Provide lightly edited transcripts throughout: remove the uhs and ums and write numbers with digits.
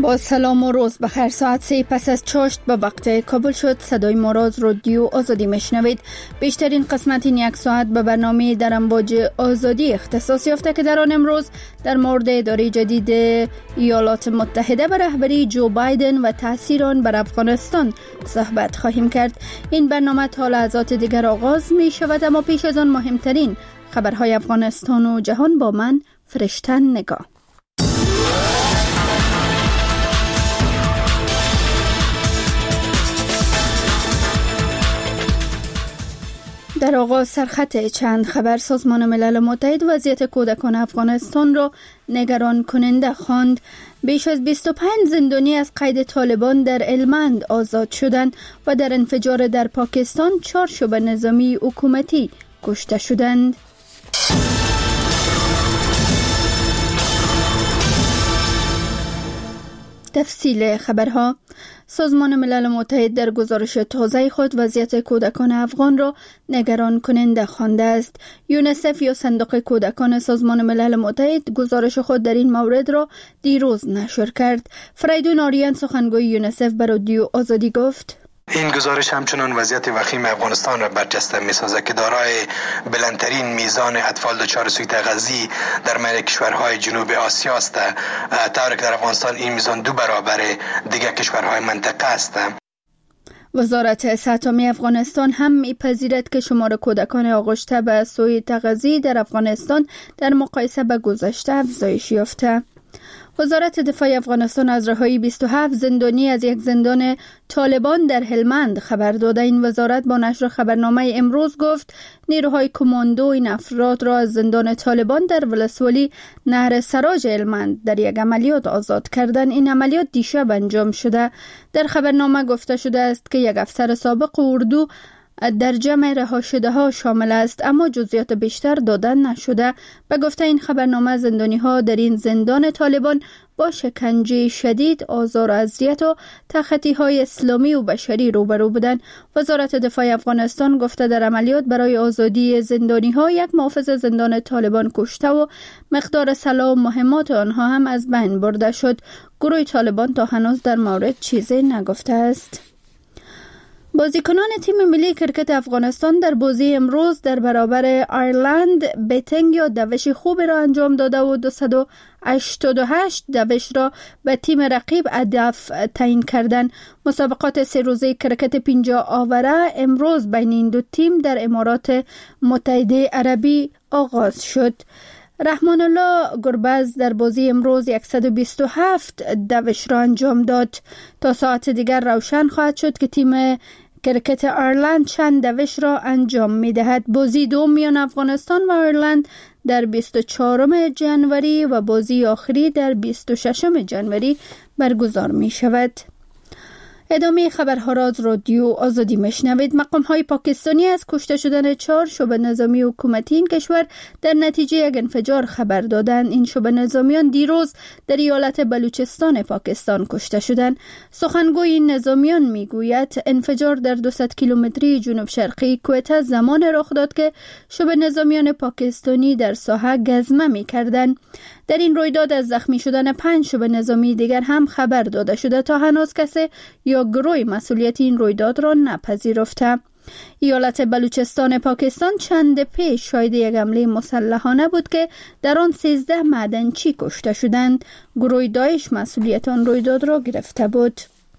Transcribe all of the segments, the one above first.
با سلام و روز بخیر. ساعت 3 پس از چاشت به وقت کابل شد. صدای ما را از رادیو آزادی میشنوید. بیشترین قسمت این یک ساعت به برنامه در امواج آزادی اختصاص یافته که در آن امروز در مورد اداره جدید ایالات متحده به رهبری جو بایدن و تاثیر آن بر افغانستان صحبت خواهیم کرد. این برنامه تا لحظات دیگر آغاز می شود، اما پیش از آن مهمترین خبرهای افغانستان و جهان با من فرشته نگاه. در آغاز سرخط چند خبر. سازمان ملل متحد وضعیت کودکان افغانستان را نگران کننده خواند. بیش از 25 زندانی از قید طالبان در هلمند آزاد شدند و در انفجار در پاکستان 4 شعبه نظامی حکومتی کشته شدند. تفصیل خبرها. سازمان ملل متحد در گزارش تازه خود وضعیت کودکان افغان را نگران کننده خوانده است. یونیسف یا صندوق کودکان سازمان ملل متحد گزارش خود در این مورد را دیروز نشر کرد. فریدون آریان سخنگوی یونیسف به رادیو آزادی گفت: این گزارش همچنان وضعیت وخیم افغانستان را برجسته می‌سازد که دارای بلندترین میزان اطفال دچار سوء تغذیه در میان کشورهای جنوب آسیا است، طوری که در افغانستان این میزان 2 برابر دیگر کشورهای منطقه است. وزارت صحت عامه افغانستان هم می‌پذیرد که شمار کودکان آغشته به سوء تغذیه در افغانستان در مقایسه با گذشته افزایش یافته. وزارت دفاع افغانستان از رهایی 27 زندانی از یک زندان طالبان در هلمند خبر داده. این وزارت با نشر خبرنامه امروز گفت نیروهای کماندو این افراد را از زندان طالبان در ولسوالی نهر سراج هلمند در یک عملیات آزاد کردند. این عملیات دیشب انجام شده. در خبرنامه گفته شده است که یک افسر سابق اردو در جمع رها شده ها شامل است، اما جزئیات بیشتر داده نشده. به گفته این خبرنامه زندانی ها در این زندان طالبان با شکنجه شدید، آزار و اذیت و تخطی های اسلامی و بشری روبرو بودند. وزارت دفاع افغانستان گفته در عملیات برای آزادی زندانی ها یک محافظ زندان طالبان کشته و مقدار سلاح و مهمات آنها هم از بین برده شد. گروه طالبان تا هنوز در مورد چیزی نگفته است. بازیکنان تیم ملی کرکت افغانستان در بازی امروز در برابر ایرلند بیتینگ یا دوش خوب را انجام داده و 288 دوش را به تیم رقیب هدف تعیین کردند. مسابقات 3 روزه کرکت 50 آوره امروز بین این دو تیم در امارات متحده عربی آغاز شد. رحمان الله گربز در بازی امروز 127 دوش را انجام داد. تا ساعت دیگر روشن خواهد شد که تیم کرکت ایرلند چند دوش را انجام می دهد. بازی دوم میان افغانستان و ایرلند در 24 جنوری و بازی آخری در 26 جنوری برگزار می شود. ادامه خبرها را از رادیو آزادی میشنوید. مقام‌های پاکستانی از کشته شدن 4 شعبه نظامی حکومتی این کشور در نتیجه یک انفجار خبر دادند. این شعبه نظامیان دیروز در ایالت بلوچستان پاکستان کشته شدند. سخنگوی این نظامیان میگوید انفجار در 200 کیلومتری جنوب شرقی کوئتا زمان رخ داد که شعبه نظامیان پاکستانی در ساحه گزمه می‌کردند. در این رویداد از زخمی شدن 5 شعبه نظامی دیگر هم خبر داده شده. تا هنوز کسی یا گروه مسئولیت این رویداد را نپذیرفته. ایالت بلوچستان پاکستان چند پیش شاهد یک حمله مسلحانه بود که در آن 13 معدنچی کشته شدند. گروه داعش مسئولیت آن رویداد را گرفته بود.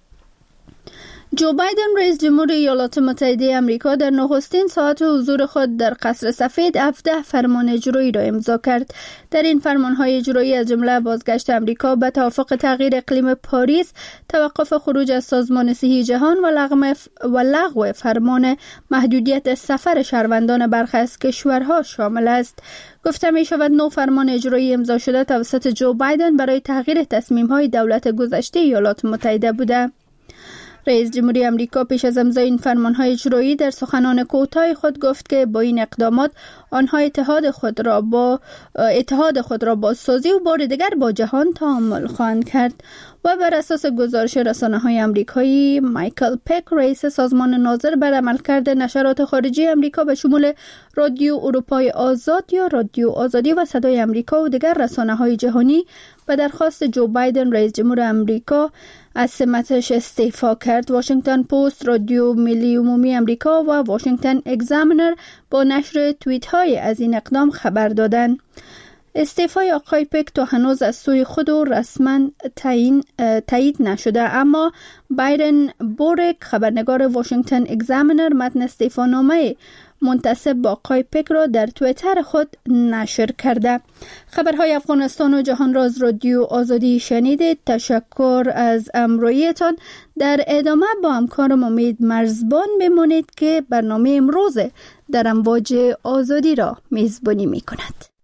جو بایدن رئیس جمهور ایالات متحده آمریکا در نخستین ساعت حضور خود در قصر سفید 17 فرمان اجرایی را امضا کرد. در این فرمانهای اجرایی از جمله بازگشت آمریکا به توافق تغییر اقلیم پاریس، توقف خروج از سازمان صحی جهان و لغو فرمان محدودیت سفر شهروندان برخی از کشورها شامل است. گفته می شود 9 فرمان اجرایی امضا شده توسط جو بایدن برای تغییر تصمیم‌های دولت گذشته ایالات متحده بوده. رئیس جمهوری آمریکا پیش از امضای این فرمان‌های اجرایی در سخنان کوتاه خود گفت که با این اقدامات آنها اتحاد خود را با سازی و بار دیگر با جهان تعامل خواهند کرد. و بر اساس گزارش رسانه‌های آمریکایی، مایکل پک، رئیس سازمان ناظر بر عملکرد نشرات خارجی آمریکا به شمول رادیو اروپای آزاد یا رادیو آزادی و صدای آمریکا و دیگر رسانه‌های جهانی به درخواست جو بایدن رئیس جمهور آمریکا از سمتش استعفا کرد. واشنگتن پست، رادیو ملی عمومی آمریکا و واشنگتن اگزامینر با نشر توییت های از این اقدام خبر دادند. استعفای آقای پک تا هنوز از سوی خود و رسما تایید نشده، اما بایرن بورک، خبرنگار واشنگتن اگزامینر، متن استعفانامه منتسب با آقای پک را در توییتر خود نشر کرده. خبرهای افغانستان و جهان را از رادیو آزادی شنیدید. تشکر از همراهیتان. در ادامه با همکارم امید مرزبان بمانید که برنامه امروز در امواج آزادی را میزبانی می کند.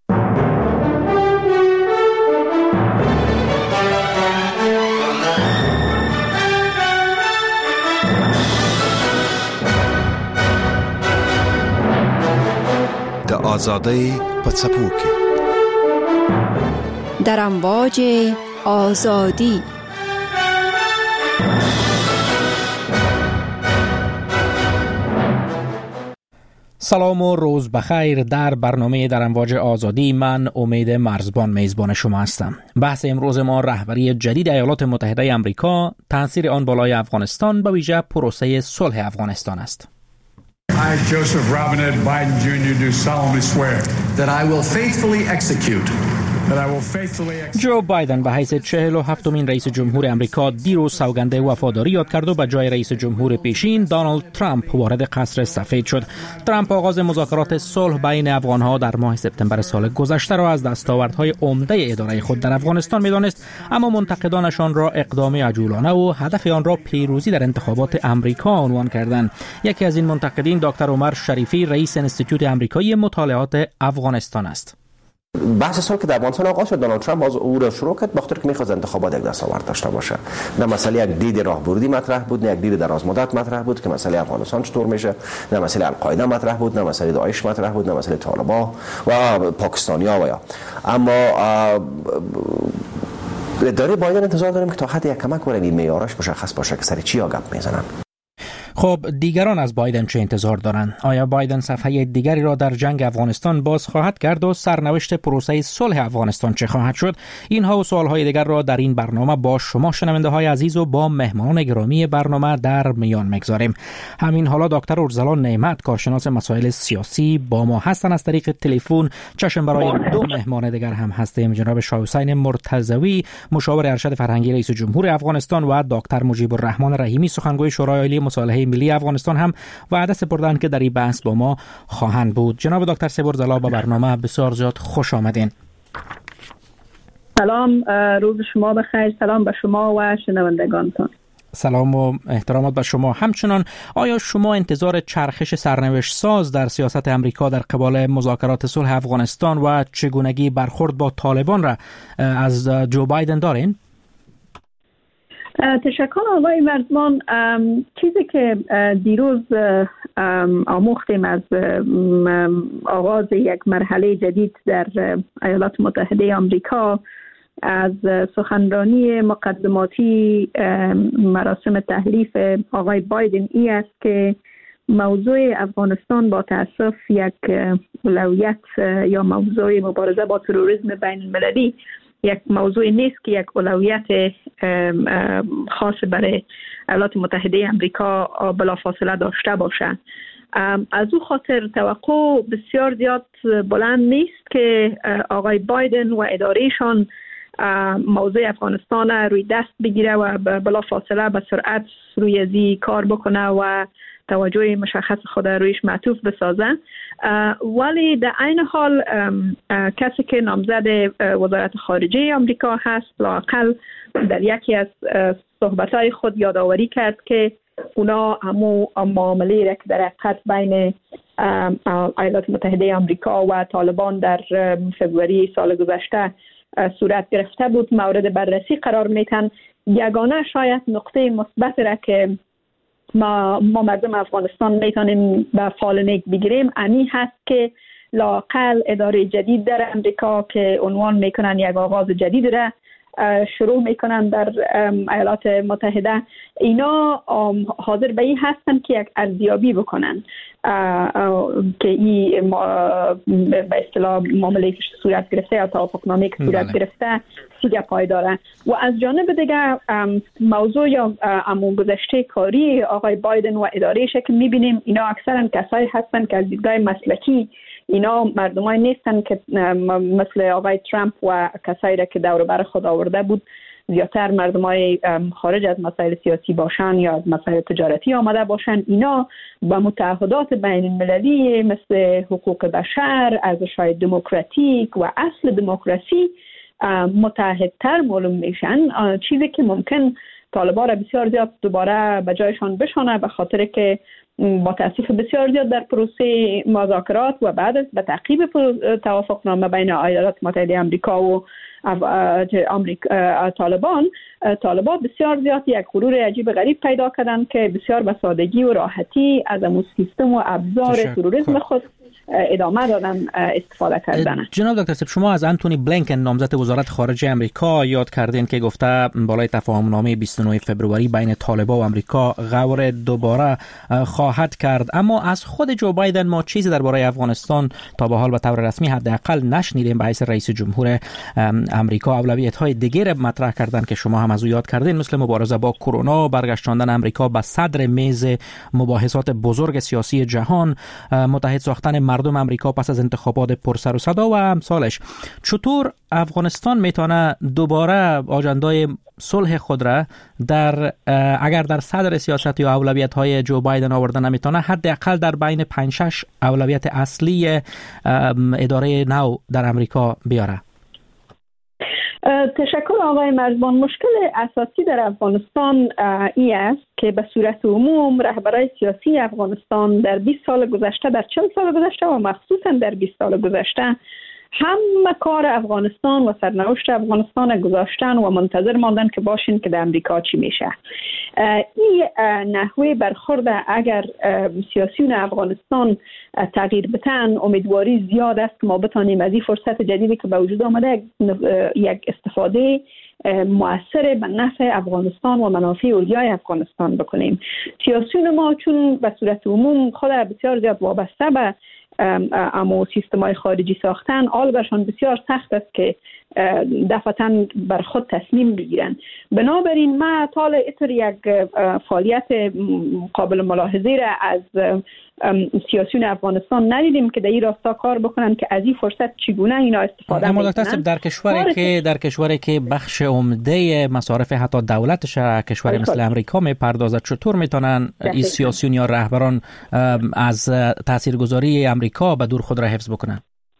آزادی پڅپوکي در امواج آزادی. سلام و روز بخیر. در برنامه در امواج آزادی من امید مرزبان میزبان شما هستم. بحث امروز ما رهبری جدید ایالات متحده آمریکا، تاثیر آن بالای افغانستان، به ویژه پروسه صلح افغانستان است. I, Joseph Robinette Biden Jr. do solemnly swear that I will faithfully execute. جو بایدن به حیث 47مین رئیس جمهور امریکا دیروز سوگند وفاداری یاد کرد و به جای رئیس جمهور پیشین دونالد ترامپ وارد قصر سفید شد. ترامپ آغاز مذاکرات صلح بین افغانها در ماه سپتامبر سال گذشته را از دستاوردهای عمده اداره خود در افغانستان می‌دانست، اما منتقدانشان را اقدام عجولانه و هدف آن را پیروزی در انتخابات امریکا عنوان کردند. یکی از این منتقدین دکتر عمر شریفی، رئیس انستیتوت آمریکایی مطالعات افغانستان است. بحث صلح که در افغانستان آغاز شد، دونالد ترامپ باز او را شروع کرد بخاطر که می‌خواست انتخابات یک دستاورد داشته باشه. نه مسئله یک دید راهبردی مطرح بود، نه یک دید دراز مدت مطرح بود که مسئله افغانستان چطور میشه، نه مسئله القاعده مطرح بود، نه مسئله داعش مطرح بود، نه مسئله طالبان و پاکستانیا و یا. اما اداره بایدن انتظار داریم که تا حد یک کمک کنه این معیارش مشخص باشه که سر چی گپ میزنن. خب دیگران از بایدن چه انتظار دارند؟ آیا بایدن صفحه دیگری را در جنگ افغانستان باز خواهد کرد و سرنوشت پروسه صلح افغانستان چه خواهد شد؟ اینها و سوالهای دیگر را در این برنامه با شما شنونده های عزیز و با مهمانان گرامی برنامه در میان میگذاریم. همین حالا دکتر ارسلان نعمت، کارشناس مسائل سیاسی، با ما هستند از طریق تلفن. چشم برای دو مهمان دیگر هم هستیم، جناب شاه حسین مرتضوی، مشاور ارشد فرهنگی رئیس جمهور افغانستان، و دکتر مجیب الرحمن رحیمی، سخنگوی شورای عالی مصالحه ملی افغانستان، هم وعده سپردند که در این بحث با ما خواهند بود. جناب دکتر سبرزلا، به برنامه بسیار زیاد خوش آمدین. سلام، روز شما بخیر. سلام به شما و شنوندگانتان. سلام و احترامات به شما. همچنان آیا شما انتظار چرخش سرنوشت ساز در سیاست امریکا در قبال مذاکرات صلح افغانستان و چگونگی برخورد با طالبان را از جو بایدن دارین؟ تشکر آقای مرزبان. چیزی که دیروز آموختیم از آغاز یک مرحله جدید در ایالات متحده آمریکا، از سخنرانی مقدماتی مراسم تحلیف آقای بایدن، ای است که موضوع افغانستان با تأسف یک اولویت یا موضوع مبارزه با تروریسم بین المللی یک موضوع نیست که یک اولویت خاص برای ایالات متحده آمریکا بلافاصله داشته باشه. از او خاطر توقع بسیار زیاد بلند نیست که آقای بایدن و ادارهشان موضوع افغانستان روی دست بگیره و بلافاصله به سرعت روی ازی کار بکنه و توجه مشخص خود رویش معطوف بسازه. ولی در عین حال کسی که نامزد وزارت خارجه آمریکا هست لااقل در یکی از صحبت‌های خود یادآوری کرد که اونا همو معامله را که در حقیقت بین ایالات متحده آمریکا و طالبان در فوریه سال گذشته صورت گرفته بود مورد بررسی قرار میتن. یگانه شاید نقطه مثبت را که ما مردم افغانستان میتونیم به فال نیک بگیریم انی هست که لااقل اداره جدید در امریکا که عنوان میکنن یک آغاز جدید را شروع میکنن در ایالات متحده، اینا حاضر به این هستن که یک ارزیابی بکنن که این به اصطلاح معامله که صورت گرفته یا توافقنامه که صورت گرفته چیه پایداره. و از جانب دیگه موضوع یا امون گذشته کاری آقای بایدن و ادارهش که میبینیم اینا اکثرا کسایی هستن که از دیدگاه مسلکی اینا مردمای نیستن که مثل آقای ترامپ و کسایی را که دور بر خود آورده بود زیادتر مردمای خارج از مسائل سیاسی باشن یا از مسائل تجارتی آمده باشن. اینا با متعهدات بین المللی مثل حقوق بشر، ارزش‌های دموکراتیک و اصل دموکراسی متحدتر معلوم میشن، چیزی که ممکن طالبان را بسیار زیاد دوباره به جایشان بشانه، به خاطر که با تاسف بسیار زیاد در پروسه مذاکرات و بعد از به تعقیب توافقنامه بین ایالات متحده آمریکا و طالبان بسیار زیاد یک غرور عجیب غریب پیدا کردن که بسیار به سادگی و راحتی از امون سیستم و ابزار تروریسم خود ادامه دادن استفاده کردن. جناب دکتر، شما از انتونی بلینکن نامزد وزارت خارجه امریکا یاد کردین که گفته بالای تفاهمنامه 29 فوریه بین طالبان و امریکا غور دوباره خواهد کرد، اما از خود جو بایدن ما چیزی درباره افغانستان تا به حال به طور رسمی حداقل نشنیدیم. به حیث رئیس جمهور امریکا اولویت‌های دیگر مطرح کردن که شما هم از او یاد کردین، مثل مبارزه با کرونا، برگشتاندن امریکا به صدر میز مباحثات بزرگ سیاسی جهان، متحد ساختن مردم امریکا پس از انتخابات پرسر و صدا و امثالش. چطور افغانستان میتونه دوباره آجندای صلح خود را اگر در صدر سیاست یا اولویت‌های جو بایدن آورده نمیتونه، حداقل در بین 5-6 اولویت اصلی اداره نو در امریکا بیاره؟ تشکر آقای مرزبان. مشکل اساسی در افغانستان این است که به صورت عموم رهبران سیاسی افغانستان در 20 سال گذشته، در 40 سال گذشته و مخصوصا در 20 سال گذشته همه کار افغانستان و سرنوشت افغانستان گذاشتن و منتظر ماندن که باشین که در امریکا چی میشه. این نحوه برخورد اگر سیاسیون افغانستان تغییر بتن، امیدواری زیاد است که ما بتانیم از این فرصت جدیدی که به وجود آمده یک استفاده مؤثر به نفع افغانستان و منافع اولیای افغانستان بکنیم. سیاسیون ما چون به صورت عموم خود بسیار زیاد وابسته به اما سیستم‌های خارجی ساختن، آلبرشان بسیار سخت است که دفعتاً بر خود تصمیم بگیرن. بنابراین ما طال اطر یک فعالیت قابل ملاحظه را از سیاسیون افغانستان ندیدیم که در این راستا کار بکنن که از این فرصت چگونه اینا استفاده کنن. در کشوری که بخش عمده مصارف حتی دولتش کشوری مثل امریکا میپردازه، چطور میتونن این سیاسیون یا رهبران از تاثیرگذاری امریکا به دور خود را حفظ بکنن؟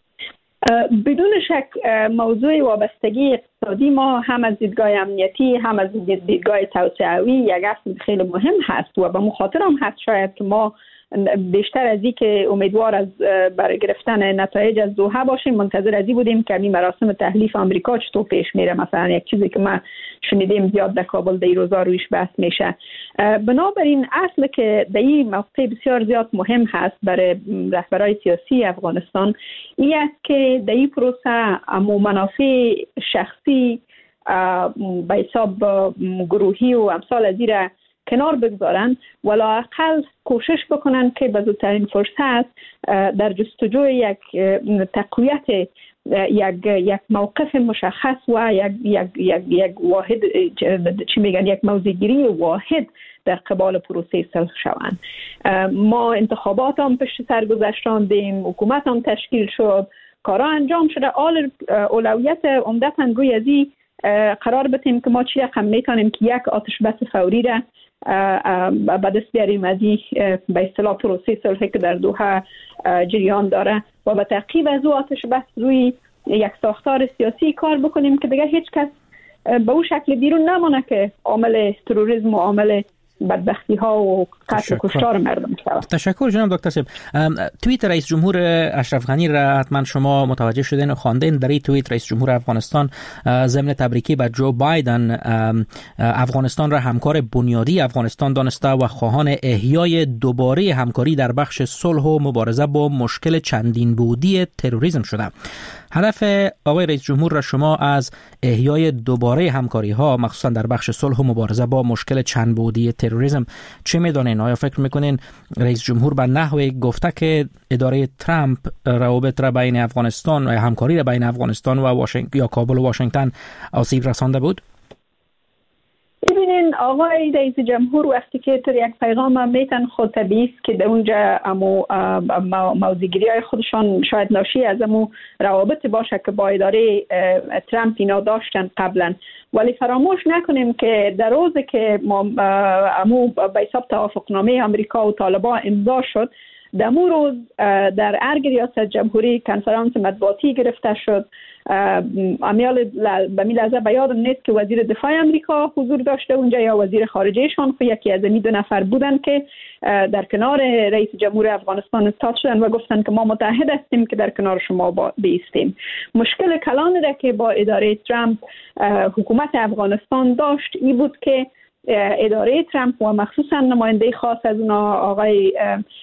بدون شک موضوع وابستگی اقتصادی ما هم از دیدگاه امنیتی هم از دیدگاه توسعوی یک اصل خیلی مهم هست و به مخاطر هم هست شاید که ما بیشتر از این که امیدوار از برای گرفتن نتایج از دوحه باشیم، منتظر از این بودیم که این مراسم تحلیف آمریکا چطور پیش میره. مثلا یک چیزی که ما شنیدیم زیاد در کابل در این روزا رویش بحث میشه. بنابراین اصل که در این موقع بسیار زیاد مهم هست برای رهبران سیاسی افغانستان این است که در این پروسه منافع شخصی به حساب گروهی و امثال از این کنار بگذارن، ولااقل کوشش بکنن که به زودترین فرصت در جستجوی یک تقویت یک موقف مشخص و یک واحد یک موضع‌گیری واحد در قبال پروسه صلح شوند. ما انتخابات هم پشت سر گذاشتیم، حکومت هم تشکیل شد، کارا انجام شده. اولویت عمدتاً روی از این قرار بتیم که ما چی رقم میتونیم که یک آتش بس فوری را به دست بیاریم از این به اصطلاح پروسه صلحی که در دوحه جریان داره و به تعقیب از او آتش بس روی یک ساختار سیاسی کار بکنیم که دیگه هیچ کس به او شکل بیرون نمانه که عامل تروریسم و عامل بدبختی ها و قتل و کشتار مردم شود. تشکر جناب دکتر صاحب. توییت رئیس جمهور اشرف غنی را حتما شما متوجه شدین و خواندین. در این توییت رئیس جمهور افغانستان ضمن تبریکی به جو بایدن افغانستان را همکار بنیادی افغانستان دانسته و خواهان احیای دوباره همکاری در بخش صلح و مبارزه با مشکل چندین بعدی تروریسم شده. هدف آقای رئیس جمهور را شما از احیای دوباره همکاری ها مخصوصا در بخش صلح و مبارزه با مشکل چند بعدی تروریسم چه میدانین؟ آیا فکر میکنین رئیس جمهور به نحوی گفته که اداره ترامپ روابط را بین افغانستان و همکاری را بین افغانستان و یا کابل و واشنگتن آسیب رسانده بود؟ ببینین آقای رئیس جمهور وقتی که تر یک پیغام میتن خود طبیعی است که در اونجا موضوعگیری های خودشان شاید ناشی از امو روابط باشه که با اداره ترامپ اینا داشتن قبلا، ولی فراموش نکنیم که در روزی که امو به حساب توافقنامه امریکا و طالبان امضا شد، در امو روز در ارگ ریاست جمهوری کنفرانس مطبوعاتی گرفته شد. به می لحظه به یادم نیست که وزیر دفاع امریکا حضور داشته اونجا یا وزیر خارجهشان، خب یکی از این دو نفر بودن که در کنار رئیس جمهور افغانستان استاد شدن و گفتن که ما متحد هستیم که در کنار شما بیستیم. مشکل کلانی را که با اداره ترامپ حکومت افغانستان داشت این بود که اداره ترامپ و مخصوصا نماینده خاص از اونا آقای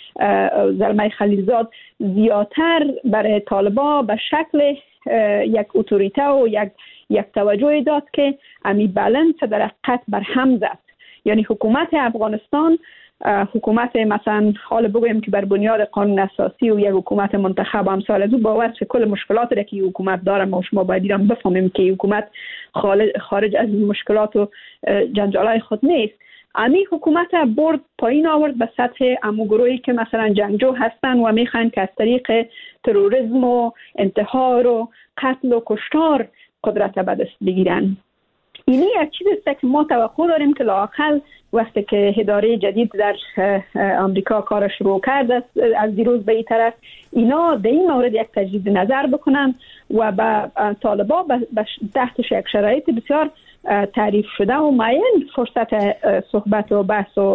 زلمه خلیلزاد زیادتر برای طالبان به شکل یک اتوریته و یک توجه داد که امی بالانس در حقیقت بر هم زد. یعنی حکومت افغانستان حکومت مثلا حال بگویم که بر بنیاد قانون اساسی و یک حکومت منتخب امثال از او با وجه کل مشکلات را که حکومت داره ما شما باید ایران بفهمیم که حکومت خارج از مشکلات و جنجالای خود نیست. امی حکومت برد پایین آورد به سطح امو گروهی که مثلا جنگجو هستن و میخوان که از طریق تروریسم و انتحار و قتل و کشتار قدرت به دست بگیرن. اینی یک چیزی است که ما توقع داریم که لااقل وقتی که اداره جدید در آمریکا کار شروع کرده از دیروز به این طرف اینا در این مورد یک تجدید نظر بکنن و به طالبان تحت یک شرایط بسیار تعریف شده و معین فرصت صحبت و بحث و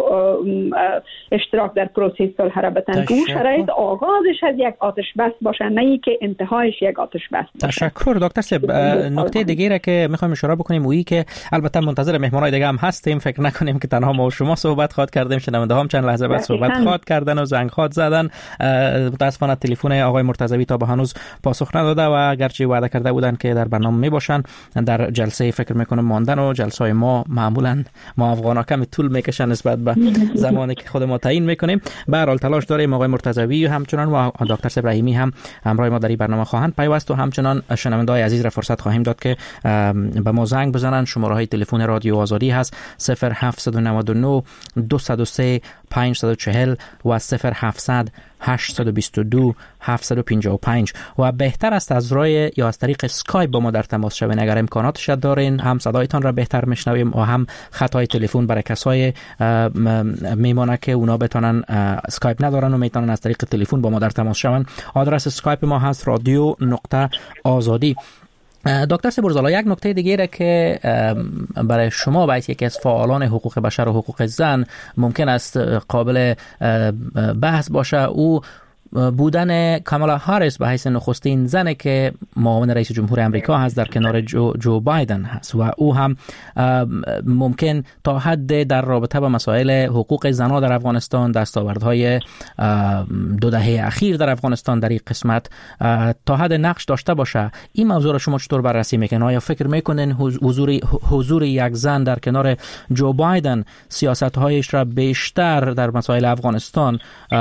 اشتراک در پروسه صلح را بدن که اون شرایط آغازش از یک آتش بس باشه نه ای که انتهایش یک آتش بس باشه. تشکر دکتر صاحب. نکته دیگه را که میخوایم اشاره بکنیم وی که البته منتظر مهمانای دیگه هم هستیم، فکر نکنیم که تنها ما و شما صحبت خواهد کردیم، شنونده هم چند لحظه بعد صحبت خواهد کردن و زنگ خواهد زدن. متاسفانه تلفن آقای مرتضوی تا به هنوز پاسخ نداده و اگرچه وعده کرده بودن که در برنامه میباشن در جلسه فکر میکنم ماندن و جلسه ما معمولا ما افغانا کم طول میکشن نسبت به زمانی که خود ما تعیین میکنیم. به هر حال تلاش داریم آقای مرتضوی همچنان و دکتر ابراهیمی هم همراه ما در این برنامه خواهند پیوست و همچنان شنونده‌های عزیز را فرصت خواهیم داد که به ما زنگ بزنن. شماره‌های تلفن رادیو آزادی هست 0799 203 540 و 0700 822 755 و بهتر است از راه یا از طریق اسکایپ با ما در تماس شوین اگر امکاناتش دارین. هم صدایتان را بهتر میشنویم و هم خطای تلفن برای کسای میمونه که اونا بتونن اسکایپ ندارن و میتونن از طریق تلفن با ما در تماس شون. آدرس اسکایپ ما هست radio.azadi. دکتر سبورزالا، یک نکته دیگه را که برای شما باید یکی از فعالان حقوق بشر و حقوق زن ممکن است قابل بحث باشه او بودن کامالا هاریس به حیث نخستین زنه که معاون رئیس جمهور امریکا هست در کنار جو بایدن هست و او هم ممکن تا حد در رابطه با مسائل حقوق زنان در افغانستان، دستاوردهای 2 دهه اخیر در افغانستان در این قسمت تا حد نقش داشته باشه. این موضوع را شما چطور بررسی میکنین؟ آیا فکر میکنین حضور یک زن در کنار جو بایدن سیاست‌هایش را بیشتر در مسائل افغانستان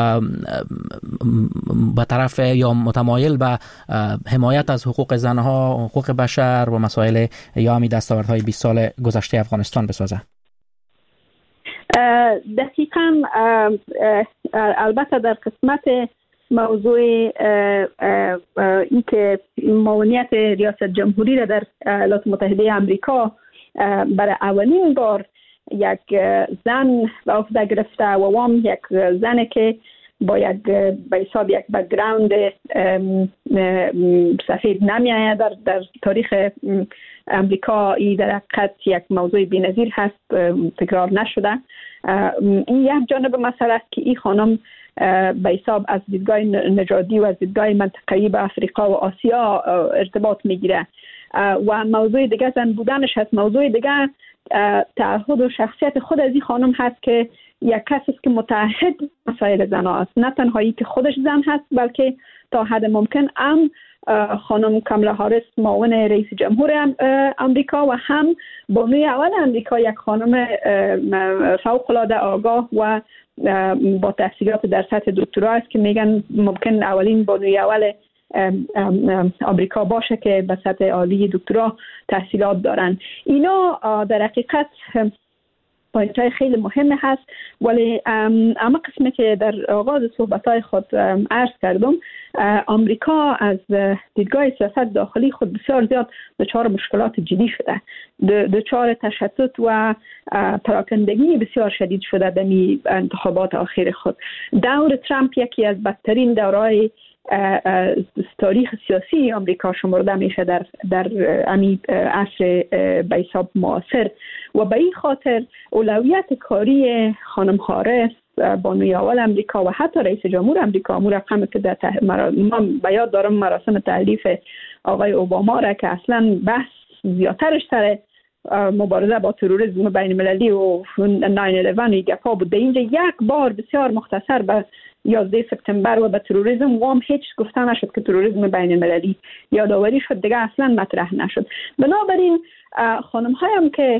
به طرف یا متمایل به حمایت از حقوق زنها، حقوق بشر و مسائل یا همی دستاوردهای 20 سال گذشته افغانستان بسازه؟ دقیقاً. البته در قسمت موضوع این که معاونیت ریاست جمهوری را در ایالات متحده آمریکا برای اولین بار یک زن به عهده گرفته و وام یک زنه که با یک به حساب یک بک‌گراند سفید نمی‌آید در تاریخ امریکا. این در حقیقت یک موضوع بی‌نظیر هست، تکرار نشده. این یک جانب مسئله است که این خانم به حساب از دیدگاه نژادی و از دیدگاه منطقه‌ای به افریقا و آسیا ارتباط میگیره و موضوع دیگه زن بودنش هست. موضوع دیگه تعهد و شخصیت خود از این خانم هست که یک کس است که متحد مسائل زن است، نه تنهایی که خودش زن هست بلکه تا حد ممکن خانم کاملا هاریس معاون رئیس جمهور آمریکا و هم بانوی اول آمریکا، یک خانم فوق العاده آگاه و با تحصیلات در سطح دکترا است که میگن ممکن اولین بانوی اول آمریکا باشه که به سطح عالی دکترا تحصیلات دارن. اینا در حقیقت پوینت‌های خیلی مهم هست، ولی اما قسمی که در آغاز صحبت‌های خود عرض کردم، آمریکا از دیدگاه سیاست داخلی خود بسیار زیاد دچار مشکلات جدی شده، دچار تشتت و پراکندگی بسیار شدید شده در انتخابات آخر خود. دور ترامپ یکی از بدترین دورهای تاریخ سیاسی آمریکا شمرده میشه در عصر به حساب معاصر و به این خاطر اولویت کاری خانم هاریس بانوی اول آمریکا و حتی رئیس جمهور آمریکا، امور رقمی که من به یاد دارم مراسم تحلیف آقای اوباما را که اصلا بحث زیادترش سر مبارزه با تروریسم بین المللی و 9/11 گپا بود. اینجا یک بار بسیار مختصر به 11 سپتامبر و به تروریسم وام هیچ گفته نشد که تروریسم بین المللی یادآوری شد، دیگه اصلا مطرح نشد. بنابراین خانم هایم که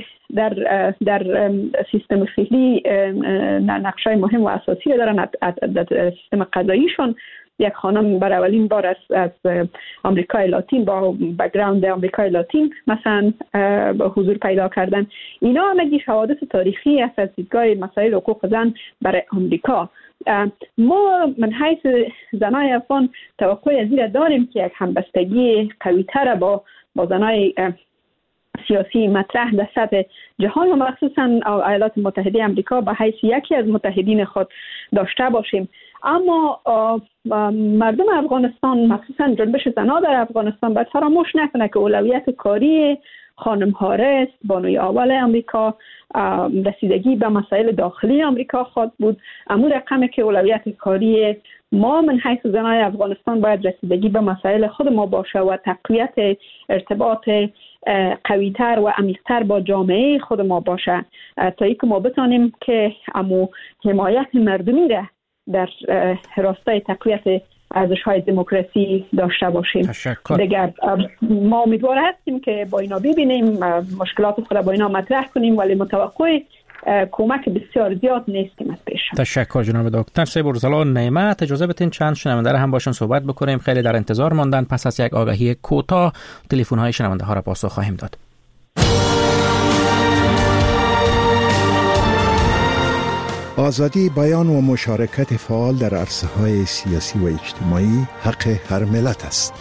در سیستم فعلی نقشای مهم و اساسی دارن، در سیستم قضاییشون یک خانم برای اولین بار از آمریکای لاتین با بک‌گراند آمریکای لاتین مثلا با حضور پیدا کردن، اینا همگی شواهد تاریخی است از دیدگاه مسائل حقوق زن برای آمریکا. ما من حیث زنای افغان توقع از این داریم که یک همبستگی قوی‌تر با زنای سیاسی مطرح در سطح جهان و مخصوصا ایالات متحده آمریکا به حیث یکی از متحدین خود داشته باشیم. اما مردم افغانستان، مخصوصا جنبش زنان در افغانستان، باید فراموش نکنه که اولویت کاری خانم هاریس بانوی اول آمریکا رسیدگی به مسائل داخلی آمریکا خود بود. اما رقمی که اولویت کاری ما من حیث زنای افغانستان باید رسیدگی به مسائل خود ما باشه و تقویت ارتباط قوی‌تر و عمیق‌تر با جامعه خود ما باشه تا اینکه ما بتانیم که امو حمایت مردمی را در راستای تقویت ارزش‌های دموکراسی داشته باشیم. دیگر ما امیدوار هستیم که با اینا ببینیم، مشکلات خود با اینا مطرح کنیم، ولی متوقع کمک بسیار زیاد نیستیم از پیش. تشکر جناب دکتر سیب ارزلا نعمت. اجازه بدین چند شنونده را هم باشون صحبت بکنیم. خیلی در انتظار ماندن. پس از یک آگهی کوتاه تلفن های شنونده ها را پاسخ خواهیم داد. آزادی بیان و مشارکت فعال در عرصه‌های سیاسی و اجتماعی حق هر ملت است.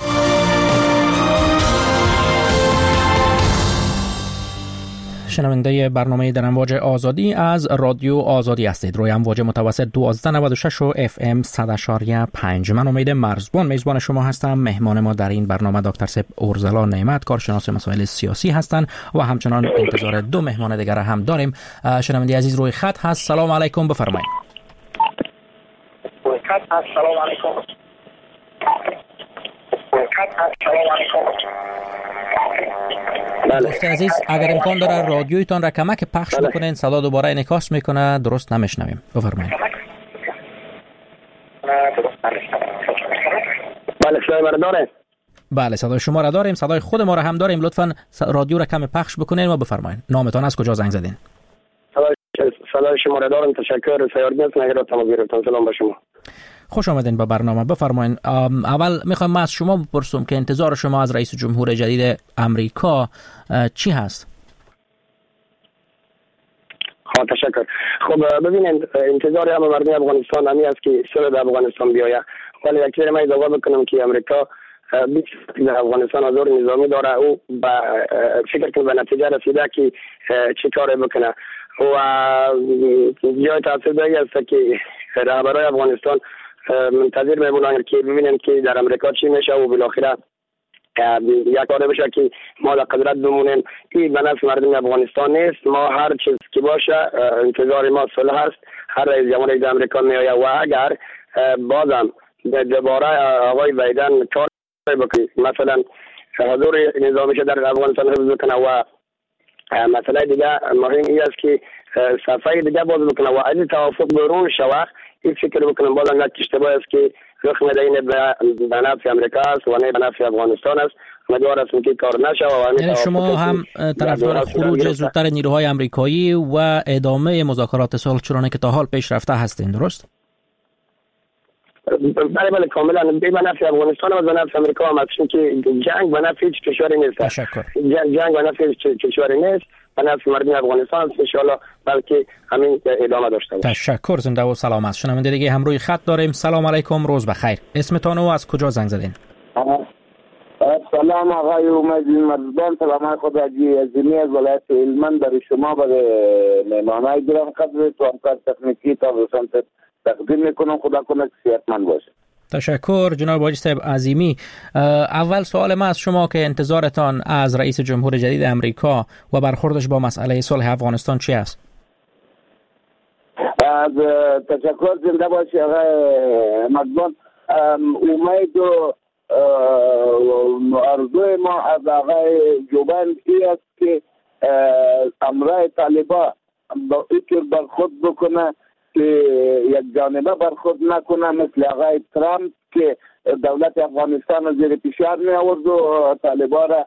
شنونده برنامه در امواج آزادی از رادیو آزادی هستید. روی امواج متوسط 1296 و FM 100.5. من امید مرزبان میزبان شما هستم. مهمان ما در این برنامه دکتر سیب ارزلا نعمت، کارشناس مسائل سیاسی هستند و همچنان انتظار دو مهمان دیگر هم داریم. شنونده عزیز روی خط هست. سلام علیکم، بفرمایید. سلام علیکم. دوست عزیز، اگر امکان داره رادیویتان را کمک پخش بکنین، صدا دوباره انعکاس میکنه، درست نمیشنویم. بفرمایید. بله، صدای ما را داریم؟ بله، صدای شما را داریم، صدای خود ما را هم داریم. لطفاً رادیو را کم پخش بکنین و بفرمایید. نامتان از کجا زنگ زدین؟ صدای شما را دارم. تشکر. سیاردی هستم. اگر تمام گرفتم. سلام با شما. خوش آمدین به برنامه. بفرمایید. اول میخوایم از شما بپرسم که انتظار شما از رئیس جمهور جدید امریکا چی هست؟ تشکر. خب ببینید، انتظار همه مردم افغانستان همی است که صلح در افغانستان بیاید، ولی یک چیزی من اضافه بکنم که امریکا در افغانستان حضور نظامی داره. او فکر کنم به نتیجه رسیده که چه کاری بکنه و جای تاثیر دایی است که رهبرای افغانستان منتظر میمونن که ببینن که در امریکا چی میشه و بالاخره یک کاری بشه که ما در قدرت بمونیم. این به نفع مردم افغانستان نیست. ما هر چیز که باشه انتظار ما صلح است. هر رئیس جمهوری در امریکا میآید و اگر بازم دوباره آقای بایدن کار بکنه، مثلا حضور نظامی در افغانستان حفظ کنه و مسئله دیگه مهم این است که صفحه دیگه باز بکنه و از توافق برون شود این فکر بکنم باز انگار اشتباه است که رخ میده این به نفع امریکا است و نه به نفع افغانستان است. امیدوار هستم که کار نشه. یعنی شما هم طرفدار خروج زودتر نیروهای آمریکایی و ادامه مذاکرات صلح چنانه که تا حال پیش رفته هستین، درست؟ بله کاملا. به نفع افغانستان و به نفع امریکا هم است، چون که جنگ به نفع هیچ کشوری نیست. تشکر. جنگ به نفع هیچ کشوری نیست، به نفع مردم افغانستان است ان شاء الله، بلکه همین ادامه داشته باشه. تشکر. زنده و سلامت. شنونده دیگه هم روی خط داریم. سلام علیکم، روز بخیر. اسمتون و از کجا زنگ زدین؟ سلام آقای امید مرزبان، سلام خداجی عظیمی از ولایت هلمند برای شما، برای مهمانای گرام قدر تو همکار تکنیکی تا رسانت تقدیم میکنم. خدا کنه که صحتمند باشه. تشکر جناب حاجی صاحب عظیمی. اول سوال من از شما که انتظارتان از رئیس جمهور جدید امریکا و برخوردش با مسئله صلح افغانستان چی است؟ تشکر، زنده باشی آقای مرزبان. امید و آرزوی ما از آقای جوبن ای است که امرای طالبا با اینکه برخورد بکنه که یک جانبه برخورد نکنه، مثل آقای ترامپ که دولت افغانستان را زیر فشار می آورد و طالبا را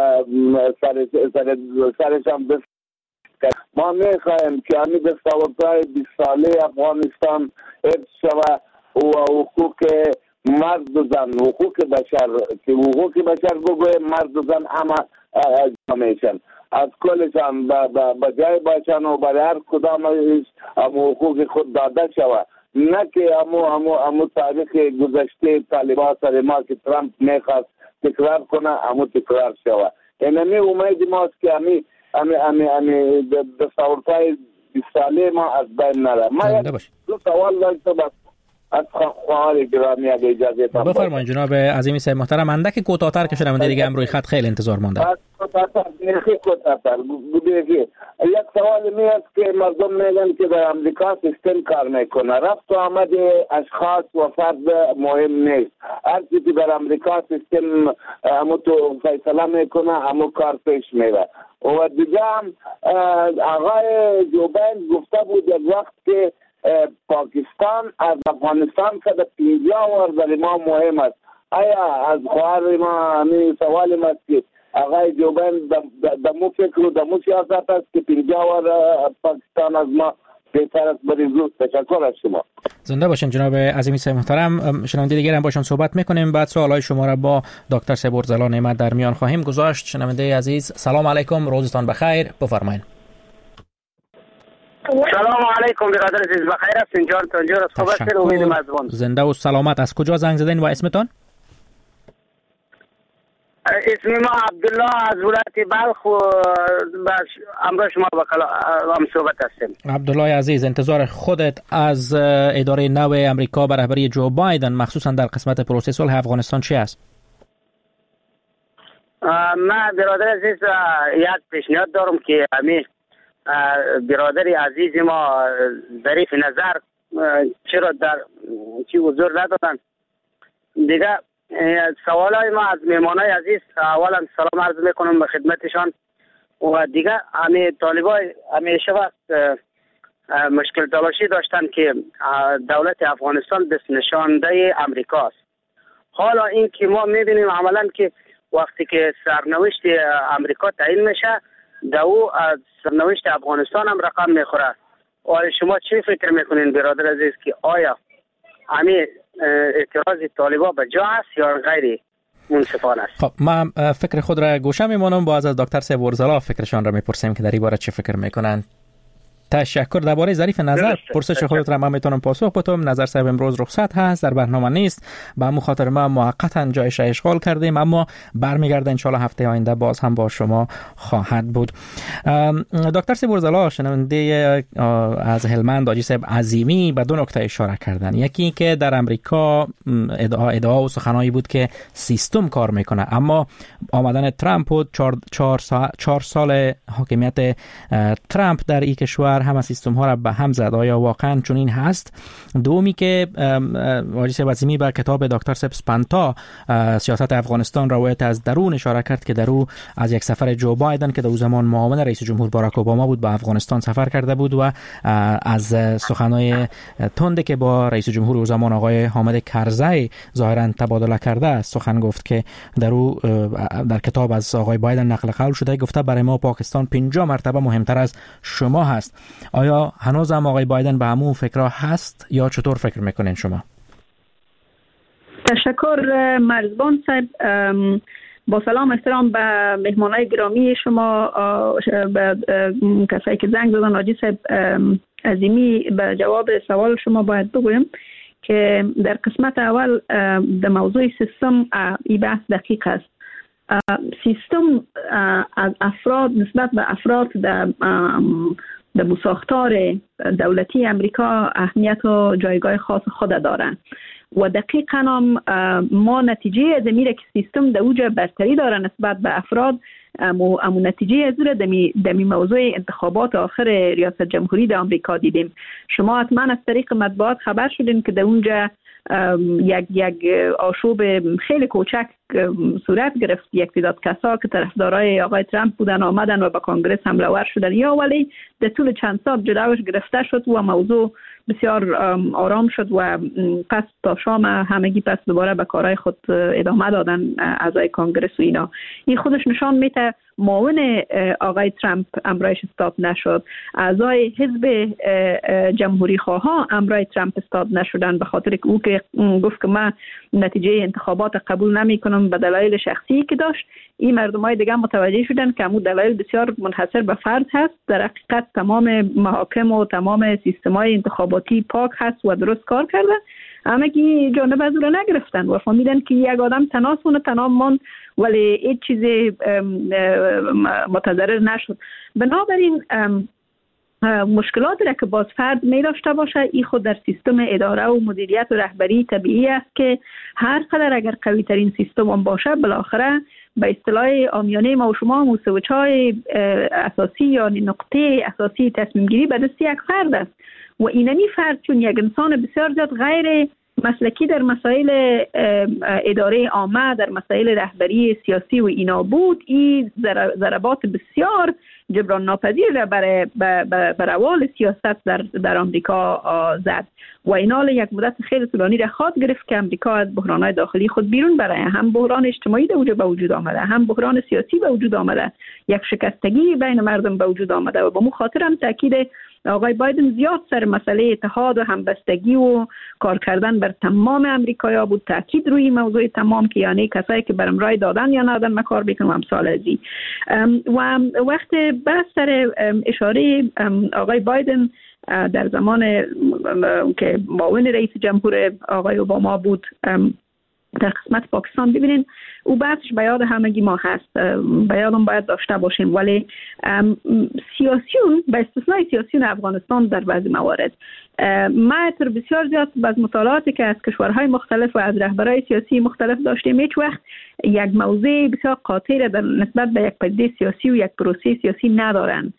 سرشان بست. ما می خواهیم که همین دستاوردهای 20 ساله افغانستان حفظ شود و حقوق مرد و زن، حقوق بشر، که حقوق بشر بگویم مرد و زن همه میشن، از کلشان به جای باشن و برای هر کدام حقوق خود داده شود، نه که همو تاریخ گذشته طالبان سر ما که ترامپ میخواست تکرار کنه همو تکرار شود. اینمی امید ماست که همی دستاوردهای 20 ساله ما از بین نره. ما دو سوال داشتم از خواهر گرامی اگه اجازه تان بفرمایید جناب عظیمی صاحب محترم. اندکی کوتاه‌تر که شنونده دیگه هم روی خط خیلی انتظار مونده. یک سوال می است که مردم میگن که در امریکا سیستم کار میکنه، رفت و آمد اشخاص و فرد مهم نیست، هر چیزی در امریکا سیستم همو تو فیصله میکنه همو کار پیش میره. و دیگه هم آقای جو باید گفته بود یک وقت که پاکستان از افغانستان که در 50 وار برای ما مهم است. آیا از خواهر ما همین سوال ما است که آقای جو باید دمو فکر و دمو سیاست است که 50 وار پاکستان از ما بهتر است برای زود. تشکر از شما. زنده باشین جناب عظیمی صاحب محترم. شنونده دیگر هم باشون صحبت میکنیم، بعد سوالای شما را با دکتر سبورزلا نعمت در میان خواهیم گذاشت. شنونده عزیز سلام علیکم، روزتان بخیر، بفرمایید. سلام علیکم برادر عزیز، بخیر هستین؟ جانتان جور از خوب هستین؟ امید مزبان. زنده و سلامت. از کجا زنگ زدین و اسمتان؟ اسم ما عبدالله از ولایت بلخ و امروز شما با هم صحبت هستیم. عبدالله عزیز، انتظار خودت از اداره نو امریکا به رهبری جو بایدن مخصوصا در قسمت پروسه صلح افغانستان چی است؟ من برادر عزیز یک پیشنهاد دارم که همین برادری عزیز ما ظریف نظر چرا در چی حضور ندادن. دیگه سوالای ما از مهمانای عزیز، اولا سلام عرض میکنم به خدمتشان و دیگه همه طالبای همیشه وقت مشکل تلاشی داشتن که دولت افغانستان دست نشانده امریکاست. حالا این که ما میبینیم عملا که وقتی که سرنوشت امریکا تعیین میشه دو از سرنوشت افغانستان هم رقم میخوره. و شما چی فکر میکنین برادر عزیز که آیا همین اعتراض طالبا به جا است یا غیر منصفانه است؟ خب من فکر خود را گوشه میمانم، باز از دکتر سبورزلا فکرشان را میپرسیم که در این باره چه فکر میکنن. تشکر. درباره ظریف نظر پرسش خودت را من میتونم پاسخ بدم. نظر صاحب امروز رخصت هست، در برنامه نیست، به همون خاطر ما موقتا جایش اشغال کردیم، اما برمیگرده ان شاء الله هفته آینده باز هم با شما خواهد بود. دکتر سبورزلا شنونده از هلمند حاجی صاحب عظیمی به دو نکته اشاره کردن. یکی این که در امریکا ادعا و سخنایی بود که سیستم کار میکنه، اما آمدن ترامپ و 4 سال حاکمیت ترامپ در این کشور کشور همه سیستم ها را به هم زد. آیا واقعا چنین هست؟ دومی که واجی سبزیمی به کتاب دکتر سپس پانتا سیاست افغانستان روایت از درون اشاره کرد که در او از یک سفر جو بایدن که در اون زمان معاون رئیس جمهور باراک اوباما بود به افغانستان سفر کرده بود و از سخنهای تندی که با رئیس جمهور اون زمان آقای حامد کرزی ظاهرا تبادله کرده سخن گفت که در کتاب از آقای بایدن نقل قول شده، گفته برای ما پاکستان 50 مرتبه مهمتر از شما هست. آیا هنوز هم آقای بایدن به همون فکرها هست یا چطور فکر میکنین شما؟ تشکر مرزبان صاحب. با سلام احترام به مهمانای گرامی شما، به کسایی که زنگ زدن. حاجی صاحب عظیمی، به جواب سوال شما باید بگویم که در قسمت اول در موضوع سیستم این بحث دقیق است. سیستم از افراد نسبت به افراد در ساختار دولتی امریکا اهمیت و جایگاه خاص خود داره و دقیقاً هم ما نتیجه از میره که سیستم در اوج برتری داره نسبت به افراد، امون نتیجه از دمی موضوع انتخابات آخر ریاست جمهوری در آمریکا دیدیم. شما حتما از طریق مطبوعات خبر شدین که در اونجا یک آشوب خیلی کوچک صورت گرفت. یک تعداد کسا که طرفدارای آقای ترامپ بودن آمدن و به کانگرس حمله ور شدن، یا ولی در طول چند سال جلوش گرفته شد و موضوع بسیار آرام شد و پس تا شام همگی پس دوباره به کارهای خود ادامه دادن اعضای کانگرس و اینا. این خودش نشان میده معاون آقای ترامپ امرایش استاد نشد. اعضای حزب جمهوری خواه امرای ترامپ استاد نشدن به خاطر که او که گفت که من نتیجه انتخابات قبول نمی کنم به دلایل شخصی که داشت. این مردمای دیگه متوجه شدن که همون دلایل بسیار منحصر به فرد هست. در حقیقت تمام محاکم و تمام سیستم‌های انتخاباتی پاک هست و درست کار کرده. همگی جانب از او را نگرفتن و فهمیدن که یک آدم تناسون تنام ماند ولی هیچ چیز متضرر نشد. بنابراین مشکلاتی را که باز فرد می داشته باشه، این خود در سیستم اداره و مدیریت و رهبری طبیعی است که هر قدر اگر قوی ترین سیستم هم باشه بالاخره به اصطلاح عامیانه ما و شما موسوچای اساسی یا نقطه اساسی تصمیم گیری به دست یک فرد است و اینمی فرد چون یک انسان بسیار زیاد غیر مسلکی در مسائل اداره عامه، در مسائل رهبری سیاسی و اینا بود، این ضربات بسیار جبران ناپذیر را بر روال سیاست در آمریکا زد و اینال یک مدت خیلی طولانی را خواد گرفت که آمریکا از بحران‌های داخلی خود بیرون بره. هم بحران اجتماعی به وجود آمده، هم بحران سیاسی به وجود آمده، یک شکستگی بین مردم به وجود آمده و با مو خاطر هم تاکید آقای بایدن زیاد سر مسئله اتحاد و همبستگی و کار کردن بر تمام امریکایی‌ها بود. تاکید روی موضوع تمام که یعنی کسایی که برم رای دادن یا ندادن ما کار بکنم امثال ازی. و وقت بحث سر اشاره آقای بایدن در زمان که معاون رئیس جمهور آقای اوباما بود در قسمت پاکستان، ببینین او بحثش به یاد همگی ما هست، به یادم باید داشته باشیم. ولی سیاسیون به استثنای سیاسیون افغانستان در بعضی موارد ما تر بسیار زیاد از مطالعاتی که از کشورهای مختلف و از رهبرهای سیاسی مختلف داشتیم هیچ وقت یک موضوع بسیار قاطع در نسبت به یک پدیده سیاسی و یک پروسه سیاسی ندارن.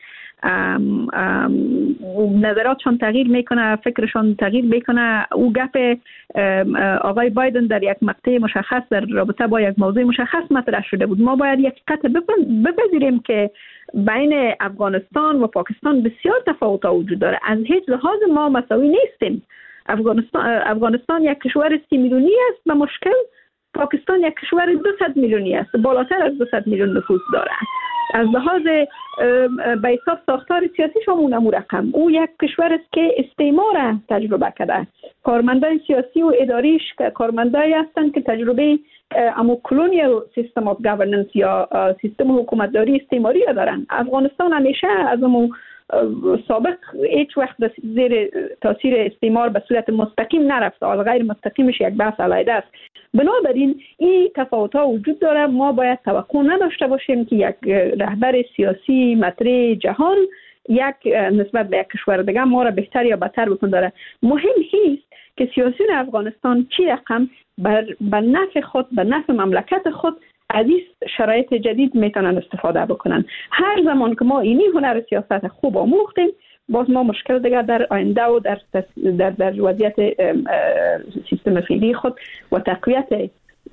نظراتشان تغییر میکنه، فکرشان تغییر میکنه. او گپ آقای بایدن در یک مقطع مشخص در رابطه با یک موضوع مشخص مطرح شده بود. ما باید یک قطع بپذیریم که بین افغانستان و پاکستان بسیار تفاوت‌ها وجود داره. از هیچ لحاظ ما مساوی نیستیم. افغانستان یک کشور 30 میلیونی است و مشکل، پاکستان یک کشور 200 میلیونی است، بالاتر از 200 میلیون نفوس داره. از لحاظ به حساب ساختار سیاسی شما اون رقم، او یک کشور است که استعمار تجربه کرده. کارمندان سیاسی و اداریش که کارمندایی هستند که تجربه امو کلونیال سیستم آف گاورننس یا سیستم حکومتداری استعماری را دارن. افغانستان همیشه از امو سابق هیچ وقت زیر تاثیر استعمار به صورت مستقیم نرفته، حال غیر مستقیمش یک بحث علیحده است. بنابراین این تفاوت‌ها وجود داره. ما باید توقع نداشته باشیم که یک رهبر سیاسی مطرح جهان یک نسبت به یک کشور دیگه ما را بهتر یا بدتر بکن داره. مهم هست که سیاسیون افغانستان چی رقم به نفع خود، به نفع مملکت خود از این شرایط جدید میتونن استفاده بکنن. هر زمان که ما اینی هنر سیاست خوب آموختیم، باز ما مشکل دیگر در آینده و در وضعیت سیستم فعلی خود و تقویت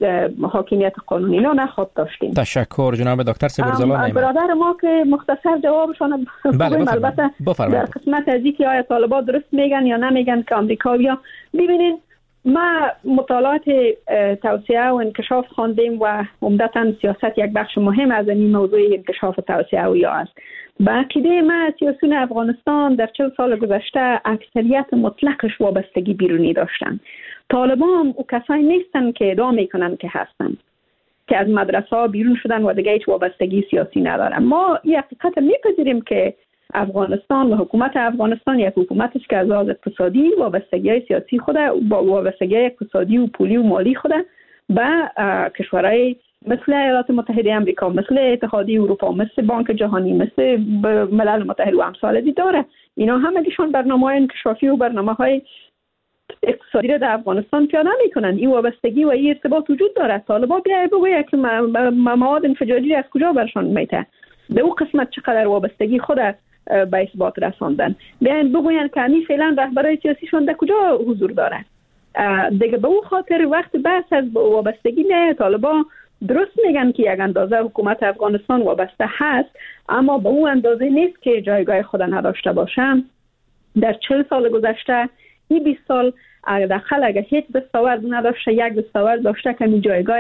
حاکمیت قانونی نخواهد داشتیم. تشکر جناب دکتر سیبورزلان نعمت. برادر ما که مختصر جوابشان البته در قسمت از اینکه آیا طالبان درست میگن یا نمیگن که آمریکایی‌ها، ببینید ما مطالعات توسعه و انکشاف خواندیم و عمدتاً سیاست یک بخش مهم از این موضوع انکشاف و توسعه است. با عقیده ما سیاسیون افغانستان در 40 سال گذشته اکثریت مطلقش وابستگی بیرونی داشتن. طالبان او کسایی نیستن که ادعا میکنن که هستن، که از مدرسه ها بیرون شدن و دیگه هیچ وابستگی سیاسی ندارن. ما این حقیقت میپذیریم که افغانستان و حکومت افغانستان یک حکومت است که از لحاظ اقتصادی وابستگی سیاسی خود با وابستگی اقتصادی و پولی و مالی خود به کشورهای مثل ایالات متحده آمریکا، مثل اتحادیه اروپا، مثل بانک جهانی، مثل ملل متحد و امثال ازی داره. اینا همگیشون برنامه‌های انکشافی و برنامه‌های اقتصادی را در افغانستان پیاده میکنن. این وابستگی و این ارتباط وجود داره. طالبان بیای بگویه که مواد انفجاری از کجا برشان میته، به اون قسمت چقدر وابستگی خود به اثبات رساندن. بیاین بگوین که همین فعلا رهبرای سیاسیشون در کجا حضور داره. دیگه به اون خاطر وقت بحث از وابستگی نه، طالبان درست میگن که یک اندازه حکومت افغانستان وابسته هست، اما به اون اندازه نیست که جایگاه خود نداشته باشن. در 40 سال گذشته، این 20 سال داخل اگر هیچ دستاورد نداشته، یک دستاورد داشته که می جایگاه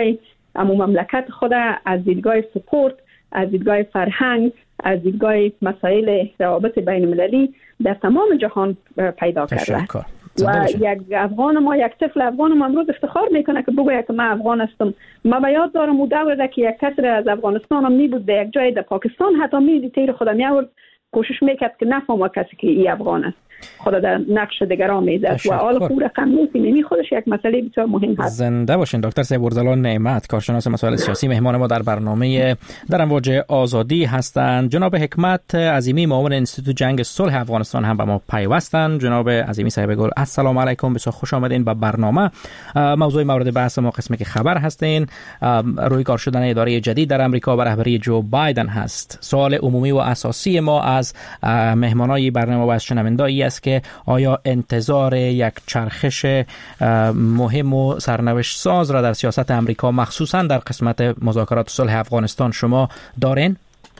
مملکت خود از دیدگاه سپورت، از دیدگاه فرهنگ، از دیدگاه مسائل روابط بین المللی در تمام جهان پیدا کرده. و یک افغان ما، یک طفل افغان ما امروز افتخار میکنه که بگویه که من افغان هستم. من به یاد دارم اون دوره که یک کس از افغانستان هم می بود در یک جای در پاکستان حتی می تیر خودم می‌آورد، کوشش میکرد که نفهمه کسی که این افغان است، خود در نقش دیگران میزد و حال خوب رقم نیستی. خودش یک مسئله بسیار مهم هست. زنده باشین دکتر سیبورزلان نعمت، کارشناس مسائل سیاسی، مهمان ما در برنامه در امواج آزادی هستند. جناب حکمت عظیمی، معاون انستیتوت جنگ صلح افغانستان هم با ما پیوستند. جناب عظیمی صاحب گل، السلام علیکم، بسیار خوش آمدین به برنامه. موضوع مورد بحث ما قسمی که خبر هستین روی کار شدن اداره جدید در آمریکا به رهبری جو بایدن هست. سوال عمومی و اساسی ما از مهمانای برنامه و از شنوندگان است که آیا انتظار یک چرخش مهم و سرنوشت ساز را در سیاست امریکا مخصوصا در قسمت مذاکرات صلح افغانستان شما دارین؟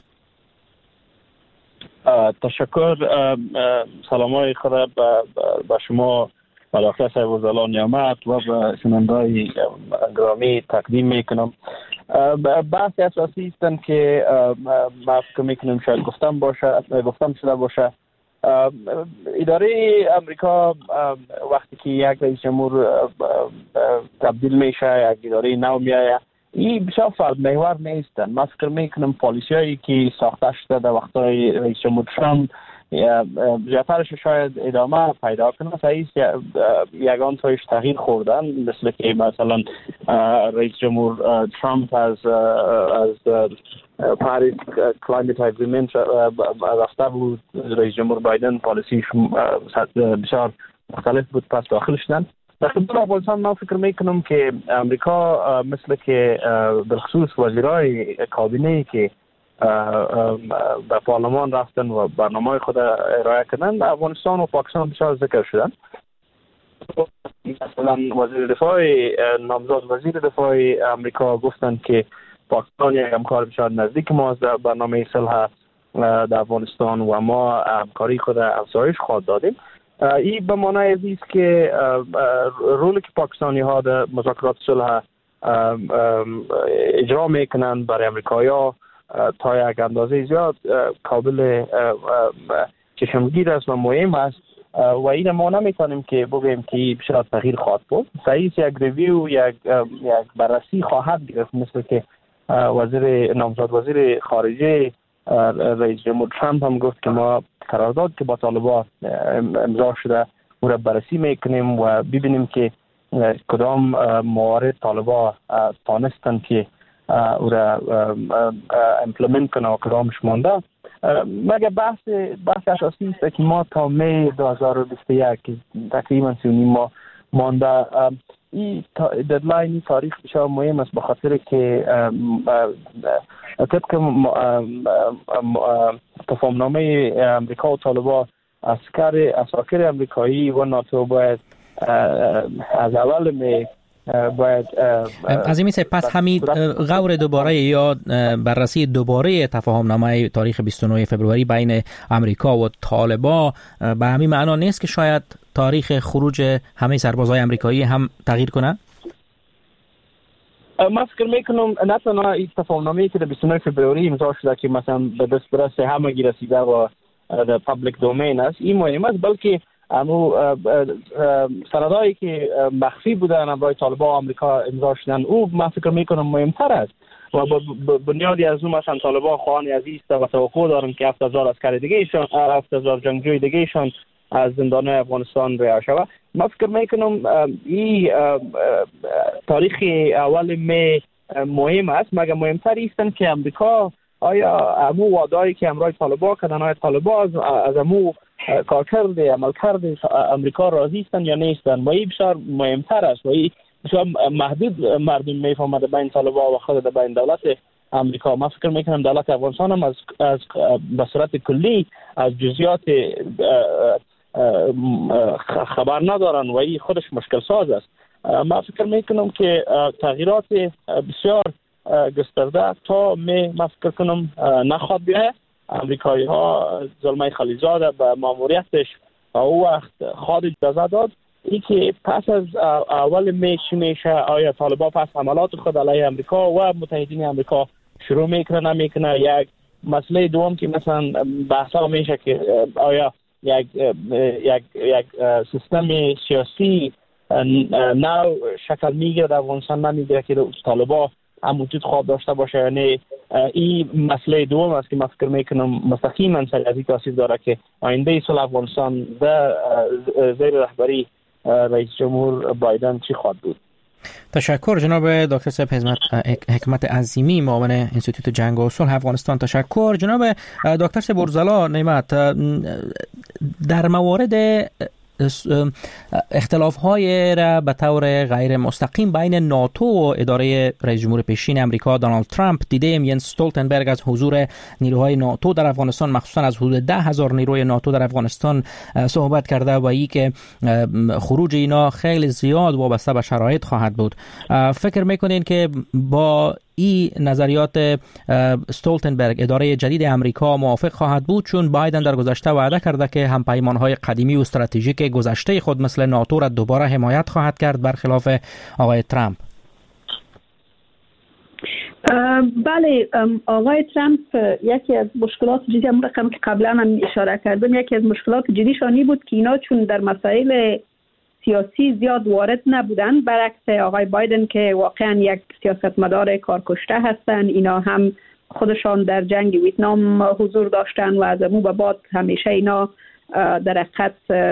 تشکر. سلامای خود به شما و دکتر سیبورزلان نعمت و به شنوندگان گرامی تقدیم میکنم. بحث اساسی است که ما فکر میکنم شاید گفتم شده باشه. اداره امریکا وقتی که یک رئیس جمهور تبدیل میشه، یک اداره نو میایه، این بسیار فرد محور نیستن. من فکر میکنم پالیسی هایی که ساخته شده در وقتهای رئیس جمهور ترامپ زیادترش شاید ادامه پیدا کنه. صحیح یگان تایش تغییر خوردن، مثل که مثلا رئیس جمهور ترامپ از پاریس کلایمت اگریمنت رفته بود، رئیس جمهور بایدن پالیسیش بسیار مختلف بود، پس داخل شدن. در خصوص افغانستان من فکر میکنم که امریکا مثل که بالخصوص وزیرای کابینه‌ای که به پارلمان رفتن و برنامه خود ارائه کردن، افغانستان و پاکستان بسیار ذکر شدن. مثلا وزیر دفاع نامزد وزیر دفاع امریکا گفتند که پاکستان یک همکار بسیار نزدیک ما است در برنامه صلح در افغانستان و ما همکاری خود افزایش خواهد دادیم. این به معنای است که رولی که پاکستانی ها در مذاکرات صلح اجرا میکنند برای امریکایی‌ها تا یک اندازه زیاد قابل چشمگیر است و مهم است و این ما نمیتونیم که بگیم که بسیار تغییر خواهد بود. صحیح یک ریویو، یک بررسی خواهد گرفت، مثل که نامزد وزیر خارجه رئیس جمهور ترامپ هم گفت که ما قرارداد که با طالبان امضا شده او را بررسی میکنیم و ببینیم که کدام موارد طالبان تانستن که او را امپلمنت کنه و کدامش مانده. مگه بحث اساسی است که ما تا می 2021 تقریبا 3 ماه مانده. این ددلاین تاریخ بسیار مهم است، به خاطر که طبق تفاهمنامه امریکا و طالبان اساکر امریکایی و ناتو باید از اول باید از این میشه پس همین غور دوباره یا بررسی دوباره تفاهمنامه تاریخ 29 فبروری بین امریکا و طالبان به همین معنا نیست که شاید تاریخ خروج همه سربازای امریکایی هم تغییر کنه؟ من فکر میکنم نه تنها این تفاهمنامه‌ای که در 29 فبروری امضا شده که مثلا به دسترس همگی رسیده و در پابلیک دومین است این مهم است، بلکه امو سندایی که مخفی بودن برای طالبان و آمریکا امضا شدن او من فکر میکنم مهمتر است و بنیادی از اون مثلا طالبان خواهان عزیز و توقع دارن که 7000 عسکر دیگه ایشان 7000 جنگجوی دیگه ایشان از زندان افغانستان رها شود. من فکر میکنم این تاریخ اول می مهم است، مگر مهمتر است که امریکا آیا امو وعده‌ای که امرای طالبان کردن آیا طالبان از امو کارکرد عملکرد امریکا راضی هستند یا نیستند و این بسیار مهمتر است و این بسیار محدود مردم میفهمند بین طالبان و خود بین دولت امریکا. من فکر میکنم دولت افغانستان هم از به صورت کلی از جزئیات خبر ندارن و این خودش مشکل ساز است. من فکر میکنم که تغییرات بسیار گسترده تا من فکر کنم نخواد بیاید. امریکایی ها زلمه خلیزاده به ماموریتش او وقت خود اجازه داد ای که پس از اول میشه آیا طالبان پس حملات خود علیه امریکا و متحدین امریکا شروع میکنه نمیکنه. یک مسئله دوم که مثلا بحثا میشه که آیا یک سیستم سیاسی نو شکل میگیره در افغانستان نمیگیره که طالبان هم وجود خواب داشته باشه، یعنی این مسئله دوم است که من فکر میکنم مستقیما سریعی تاثیر داره که آینده صلح افغانستان در زیر رهبری رئیس جمهور بایدن چی خواهد بود. تشکر جناب دکتر صاحب حکمت عظیمی معاون انستیتوت جنگ و صلح افغانستان. تشکر جناب دکتر صاحب ارزلا نعمت. در موارد اختلاف های را به طور غیر مستقیم بین ناتو و اداره رئیس جمهور پیشین امریکا دونالد ترامپ دیدیم. ینس استولتنبرگ از حضور نیروهای ناتو در افغانستان مخصوصا از حدود 10,000 نیروی ناتو در افغانستان صحبت کرده و ای که خروج اینا خیلی زیاد وابسته به شرایط خواهد بود. فکر میکنین که با این نظریات استولتنبرگ اداره جدید امریکا موافق خواهد بود؟ چون بایدن در گذشته وعده کرده که همپیمان‌های قدیمی و استراتژیک گذشته خود مثل ناتو را دوباره حمایت خواهد کرد برخلاف آقای ترامپ. بله، آقای ترامپ یکی از مشکلات جدی هم رقم که قبلا هم اشاره کردم، یکی از مشکلات جدیشانی بود که اینا چون در مسائل سیاسی زیاد وارد نبودن، برعکس آقای بایدن که واقعا یک سیاستمدار کارکشته هستند. اینا هم خودشان در جنگ ویتنام حضور داشتن و از امو به بعد همیشه اینا در حقیقت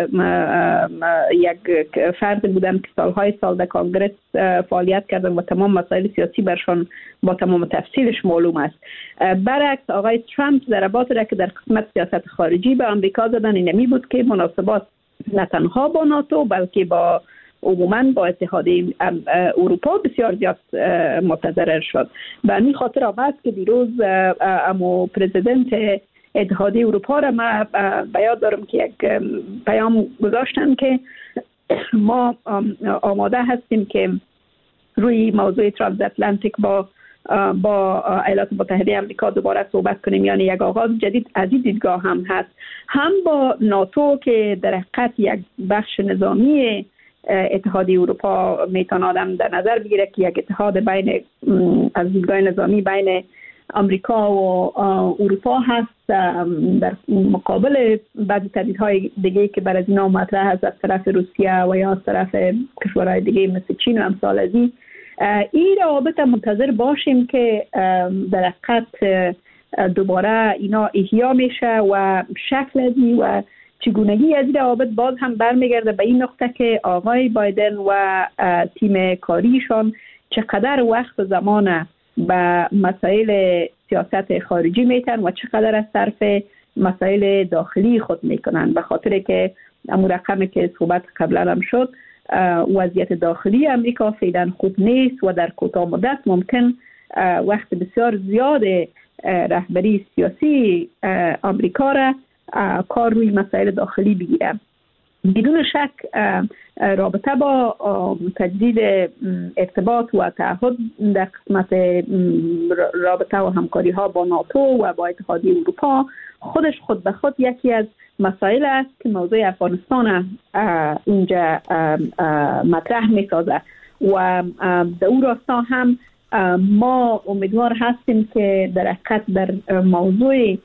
یک فرد بودن که سالهای سال در کانگرس فعالیت کردن و تمام مسائل سیاسی برشان با تمام تفصیلش معلوم است. برعکس آقای ترامپ ضربات را که در قسمت سیاست خارجی به آمریکا زدن اینمی بود که مناسبات نه تنها با ناتو بلکه با عموما با اتحادیه اروپا بسیار زیاد متضرر شد. به این خاطر آمد که دیروز امو پرزیدنت اتحادیه اروپا را من به یاد دارم که یک پیام گذاشتن که ما آماده هستیم که روی موضوع ترانس اتلانتیک با ایالات متحده آمریکا دوباره صحبت کنیم، یعنی یک آغاز جدید از این دیدگاه هم هست، هم با ناتو که در حقیقت یک بخش نظامی اتحادیه اروپا میتونه آدم در نظر بگیره که یک اتحاد بین از دیدگاه نظامی بین آمریکا و اروپا هست، در مقابل بعضی تهدیدهای دیگه که بر از اینا مطرح هست از طرف روسیه و یا از طرف کشورهای دیگه مثل چین و امثال از این روابط منتظر باشیم که در حقیقت دوباره اینا احیا میشه و شکل ازی و چگونگی از این روابط باز هم برمیگرده به این نقطه که آقای بایدن و تیم کاریشان چقدر وقت و زمان به مسائل سیاست خارجی میتن و چقدر از طرف مسائل داخلی خود میکنن، به خاطر که امون رقمی که صحبت قبلا هم شد وضعیت داخلی امریکا فعلا خوب نیست و در کوتاه مدت ممکن وقت بسیار زیاد رهبری سیاسی آمریکا را کار روی مسائل داخلی بگیره. بدون شک رابطه با تجدید ارتباط و تعهد در قسمت رابطه و همکاری ها با ناتو و با اتحادیه اروپا خود به خود یکی از مسائل است که موضوع افغانستان اینجا مطرح می سازه و در او راستا هم ما امیدوار هستیم که در حقیقت در موضوع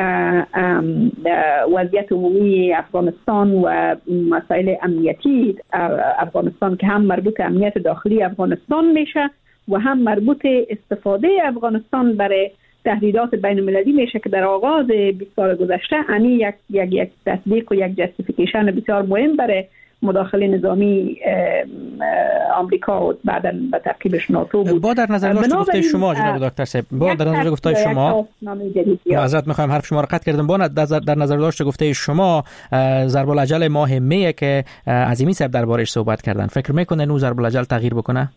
وضعیت عمومی افغانستان و مسائل امنیتی افغانستان که هم مربوط امنیت داخلی افغانستان میشه و هم مربوط استفاده افغانستان برای تهدیدات بین المللی میشه که در آغاز 20 سال گذشته یک تصدیق و یک جستیفیکیشن بسیار مهم برای مداخله نظامی آمریکا و بعداً به تعقیبش ناتو بود. با در نظر داشت گفته شما جناب دکتر صاحب، با در نظر گفته شما معذرت میخوایم حرف شما را قطع کردم، با در نظر داشت گفته شما ضرب الاجل ماه می که عظیمی صاحب دربارش صحبت کردن، فکر میکنه نو ضرب الاجل تغییر بکنه؟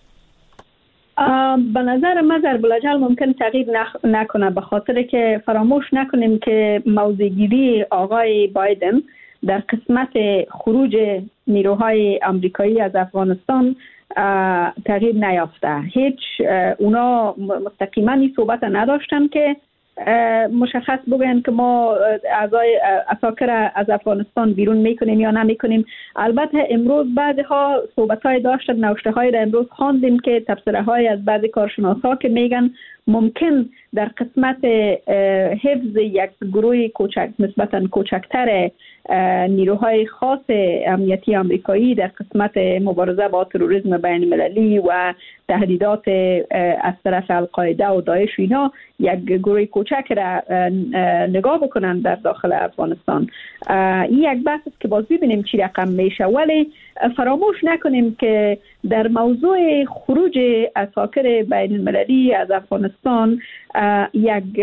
به نظر من ضرب الاجل ممکن تغییر نکنه، به خاطر که فراموش نکنیم که موضع‌گیری آقای بایدن در قسمت خروج نیروهای آمریکایی از افغانستان تغییر نیافته. هیچ اونا مستقیما این صحبت نداشتن که مشخص بگن که ما اعضای اساکر از افغانستان بیرون میکنیم یا نمیکنیم. البته امروز بعضها صحبت‌های داشتن، نوشته‌های را امروز خواندیم که تبصره‌های از بعضی کارشناسا که میگن ممکن در قسمت حفظ یک گروه کوچک نسبتاً کوچکتر نیروهای خاص امنیتی آمریکایی در قسمت مبارزه با تروریسم بین المللی و تهدیدات از طرف القاعده و داعش اینا یک گروه کوچک را نگاه بکنن در داخل افغانستان. این یک بحث است که باز ببینیم چی رقم میشه، ولی فراموش نکنیم که در موضوع خروج اساکر بین المللی از افغانستان یک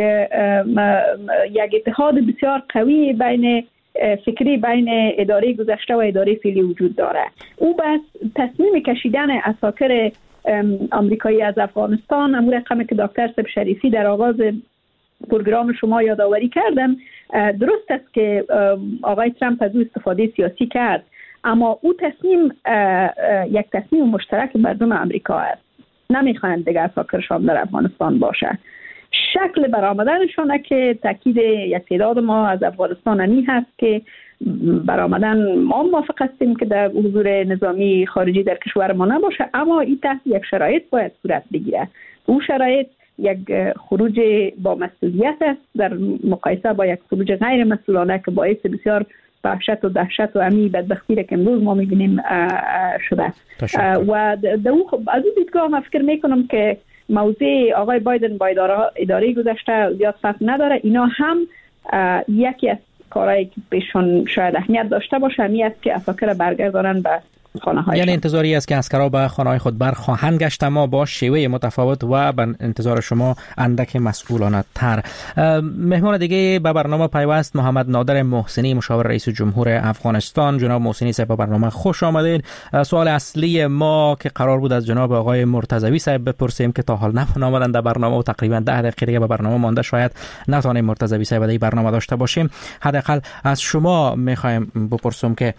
اتحاد بسیار قوی بین فکری بین اداره گذشته و اداره فعلی وجود داره. او بس تصمیم کشیدن اساکر آمریکایی از افغانستان، امور رقمی که دکتر صاحب شریفی در آغاز پروگرام شما یادآوری کردن، درست است که آقای ترامپ از او استفاده سیاسی کرد، اما او تصمیم یک تصمیم مشترک مردم آمریکا است. نمیخواهند دیگر اساکرشان در افغانستان باشه. شکل برآمدنشانه که تاکید یک تعداد ما از افغانستان همی هست که برآمدن ما موافق هستیم که در حضور نظامی خارجی در کشور ما نباشه، اما این تحت یک شرایط باید صورت بگیره. او شرایط یک خروج با مسئولیت است در مقایسه با یک خروج غیر مسئولانه که باعث بسیار وحشت و دهشت و امی بدبختی را که امروز ما می‌بینیم شده. و از این دیدگاه من فکر میکنم که موضوع آقای بایدن با اداره گذشته زیاد فرق نداره. اینا هم یکی از کارهایی که بهشون شاید اهمیت داشته باشه همی است که اساکر برگردانن به خانه های. یعنی انتظاری است که اسکرها به خانه های خود برخواهند گشت، اما با شیوه متفاوت و به انتظار شما اندک مسئولانه تر. مهمان دیگه به برنامه پیوست محمد نادر محسنی، مشاور رئیس جمهور افغانستان. جناب محسنی صاحب به برنامه خوش آمدید. سوال اصلی ما که قرار بود از جناب آقای مرتضوی صاحب بپرسیم که تا حال نآمدن در برنامه و تقریبا 10 دقیقه دیگه به برنامه مانده، شاید نتونیم مرتضوی صاحب در برنامه داشته باشیم. حداقل از شما میخوایم بپرسم که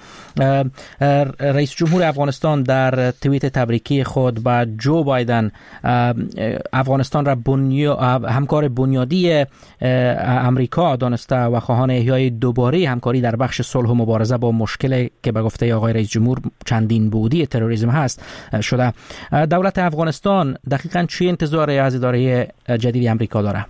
رئیس جمهور افغانستان در توییت تبریکی خود با جو بایدن افغانستان را همکار بنیادی امریکا دانسته و خواهان احیای دوباره همکاری در بخش صلح و مبارزه با مشکل که به گفته آقای رئیس جمهور چندین بعدی تروریسم هست شده. دولت افغانستان دقیقاً چه انتظاری از اداره جدید امریکا داره؟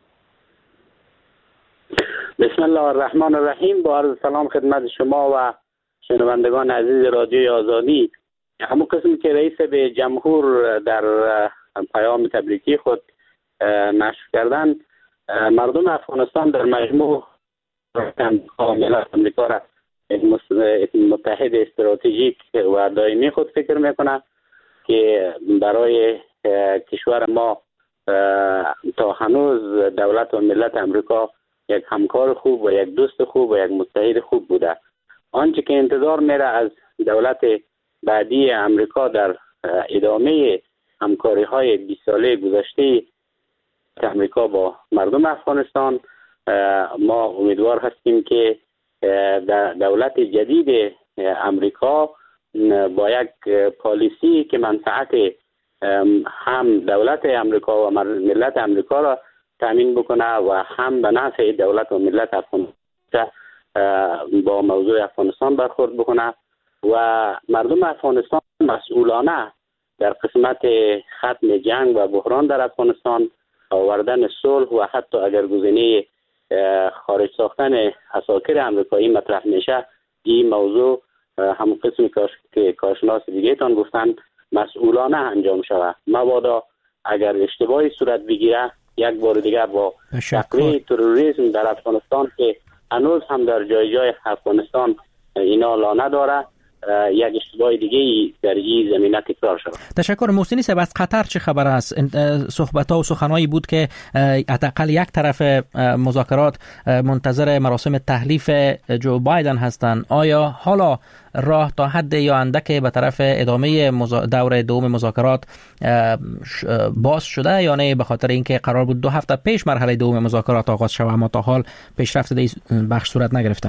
بسم الله الرحمن الرحیم. با عرض سلام خدمت شما و شنوندگان عزیز رادیوی آزادی. همون قسمی که رئیس جمهور در پیام تبریکی خود نشر کردن، مردم افغانستان در مجموع ملت آمریکا را متحد استراتژیک و دائمی خود فکر میکنه که برای کشور ما تا هنوز دولت و ملت آمریکا یک همکار خوب و یک دوست خوب و یک متحد خوب بوده. آنچه که انتظار میره از دولت بعدی امریکا در ادامه همکاری های 20 ساله گذشته امریکا با مردم افغانستان ما امیدوار هستیم که دولت جدید امریکا با یک پالیسی که منفعت هم دولت امریکا و ملت امریکا را تامین بکنه و هم به نفع دولت و ملت افغانستان با موضوع افغانستان برخورد بکنه و مردم افغانستان مسئولانه در قسمت ختم جنگ و بحران در افغانستان، آوردن صلح و حتی اگر گزینه خارج ساختن عساکر امریکایی مطرح میشه، این موضوع هم قسمی که کارشناس دیگه تان گفتن مسئولانه انجام شود. مبادا اگر اشتباهی صورت بگیره یک بار دیگر با تقویه تروریسم در افغانستان که هنوز هم در جای افغانستان اینا لانه داره، یک اشتباه دیگه در این زمینه تکرار شد. تشکر. محسنی صاحب، از قطر چه خبر است؟ صحبت‌ها و سخنانی بود که حداقل یک طرف مذاکرات منتظر مراسم تحلیف جو بایدن هستند. آیا حالا راه تا حد یا اندک به طرف ادامه دور دوم مذاکرات باز شده یا نه؟ به خاطر اینکه قرار بود 2 هفته پیش مرحله دوم مذاکرات آغاز شود اما تا حال پیشرفت در این بخش صورت نگرفته.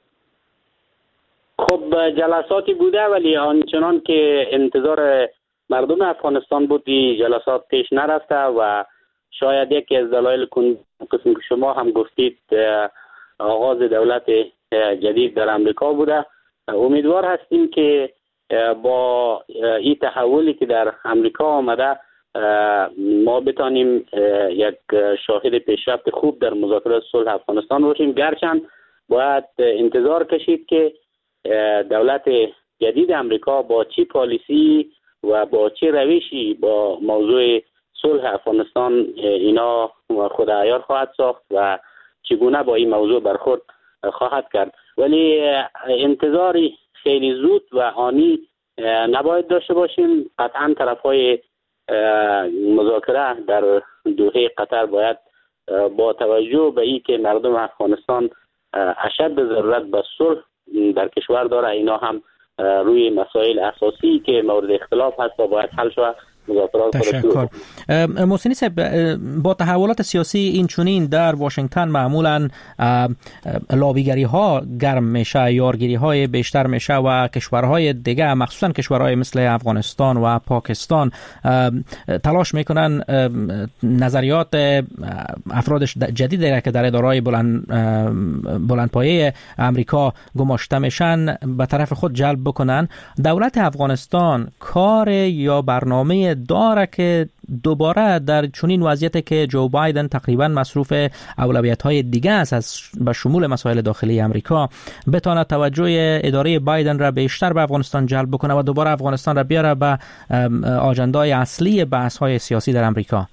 خب جلساتی بوده ولی آنچنان که انتظار مردم افغانستان بود جلسات پیش نرفته و شاید یکی از دلایل قسم که شما هم گفتید آغاز دولت جدید در امریکا بوده. امیدوار هستیم که با این تحولی که در امریکا آمده ما بتانیم یک شاهد پیشرفت خوب در مذاکرات صلح افغانستان باشیم. گرچند باید انتظار کشید که دولت جدید امریکا با چی پالیسی و با چه روشی با موضوع صلح افغانستان اینا خود عیار خواهد ساخت و چگونه با این موضوع برخورد خواهد کرد. ولی انتظاری خیلی زود و آنی نباید داشته باشیم. قطعا طرفهای مذاکره در دوحه قطر باید با توجه به این که مردم افغانستان اشد ضرورت به صلح در کشور داره، اینا هم روی مسائل اساسی که مورد اختلاف هست و باید حل شود مذاکرات. تشکر. محسنی صاحب، با تحولات سیاسی این چنین در واشنگتن معمولا لابیگری ها گرم میشه، یارگیری های بیشتر میشه و کشورهای دیگه مخصوصا کشورهای مثل افغانستان و پاکستان تلاش میکنن نظریات افراد جدیدی که در ادارهای بلندپایه امریکا گماشته میشن به طرف خود جلب بکنن. دولت افغانستان کار یا برنامه داره که دوباره در چنین وضعیتی که جو بایدن تقریبا مصروف اولویت‌های دیگه است به شمول مسائل داخلی امریکا، بتونه توجه اداره بایدن را بیشتر به افغانستان جلب بکنه و دوباره افغانستان را بیاره به آجندای اصلی بحث‌های سیاسی در امریکا؟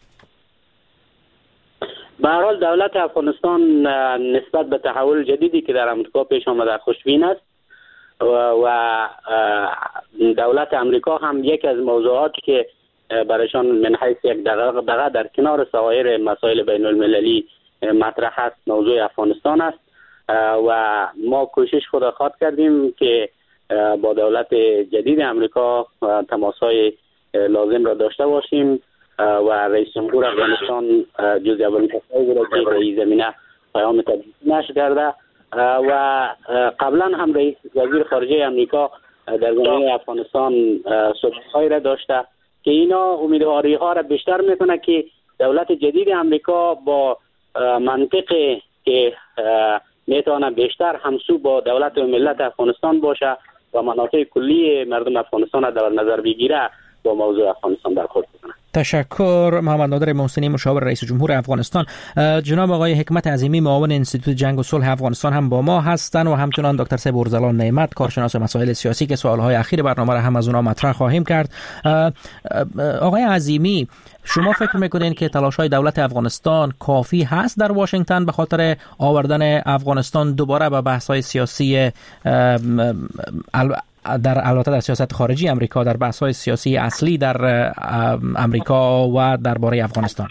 به هر حال دولت افغانستان نسبت به تحول جدیدی که در امریکا پیش آمده خوشبین است و دولت امریکا هم یک از موضوعاتی که برایشان من حیث یک دغدغه در کنار سایر مسائل بین المللی مطرح است موضوع افغانستان است و ما کوشش خود خواد کردیم که با دولت جدید امریکا تماس‌های لازم را داشته باشیم و رئیس جمهور افغانستان جز اولین کسایی بود که در این زمینه پیام تبدیل نشر کرده و قبلا هم رئیس وزیر خارجه امریکا در زمینه افغانستان صحبت‌هایی را داشته که اینا امیدواری ها را بیشتر میکنه که دولت جدید امریکا با منطقی که میتونه بیشتر همسو با دولت و ملت افغانستان باشه و منافع کلی مردم افغانستان را در نظر بگیره با موضوع افغانستان برخورد کنه. تشکر. محمد نادر محسنی، مشاور رئیس جمهور افغانستان. جناب آقای حکمت عظیمی، معاون انستیتوت جنگ و صلح افغانستان هم با ما هستند و همچنان دکتر صاحب ارزلان نعمت، کارشناس مسائل سیاسی که سوالهای اخیر برنامه را هم از اونها مطرح خواهیم کرد. آقای عظیمی، شما فکر میکنین که تلاش‌های دولت افغانستان کافی هست در واشنگتن به خاطر آوردن افغانستان دوباره به بحث‌های سیاسی البته در سیاست خارجی امریکا، در بحث‌های سیاسی اصلی در امریکا و درباره افغانستان؟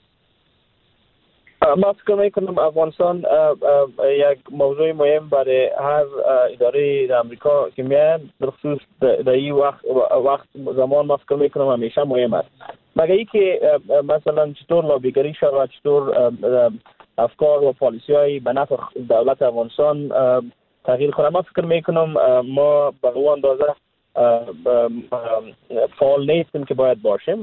من فکر میکنم افغانستان یک موضوع مهم برای هر اداره در امریکا که میان در خصوص در این وقت زمان من فکر میکنم همیشه مهم است. مگر ای که مثلا چطور لابیگری شود، چطور افکار و پالیسی‌های به نفع دولت افغانستان تغییر کنه. من فکر میکنم ما به اون اندازه فعال نیستیم که باید باشیم.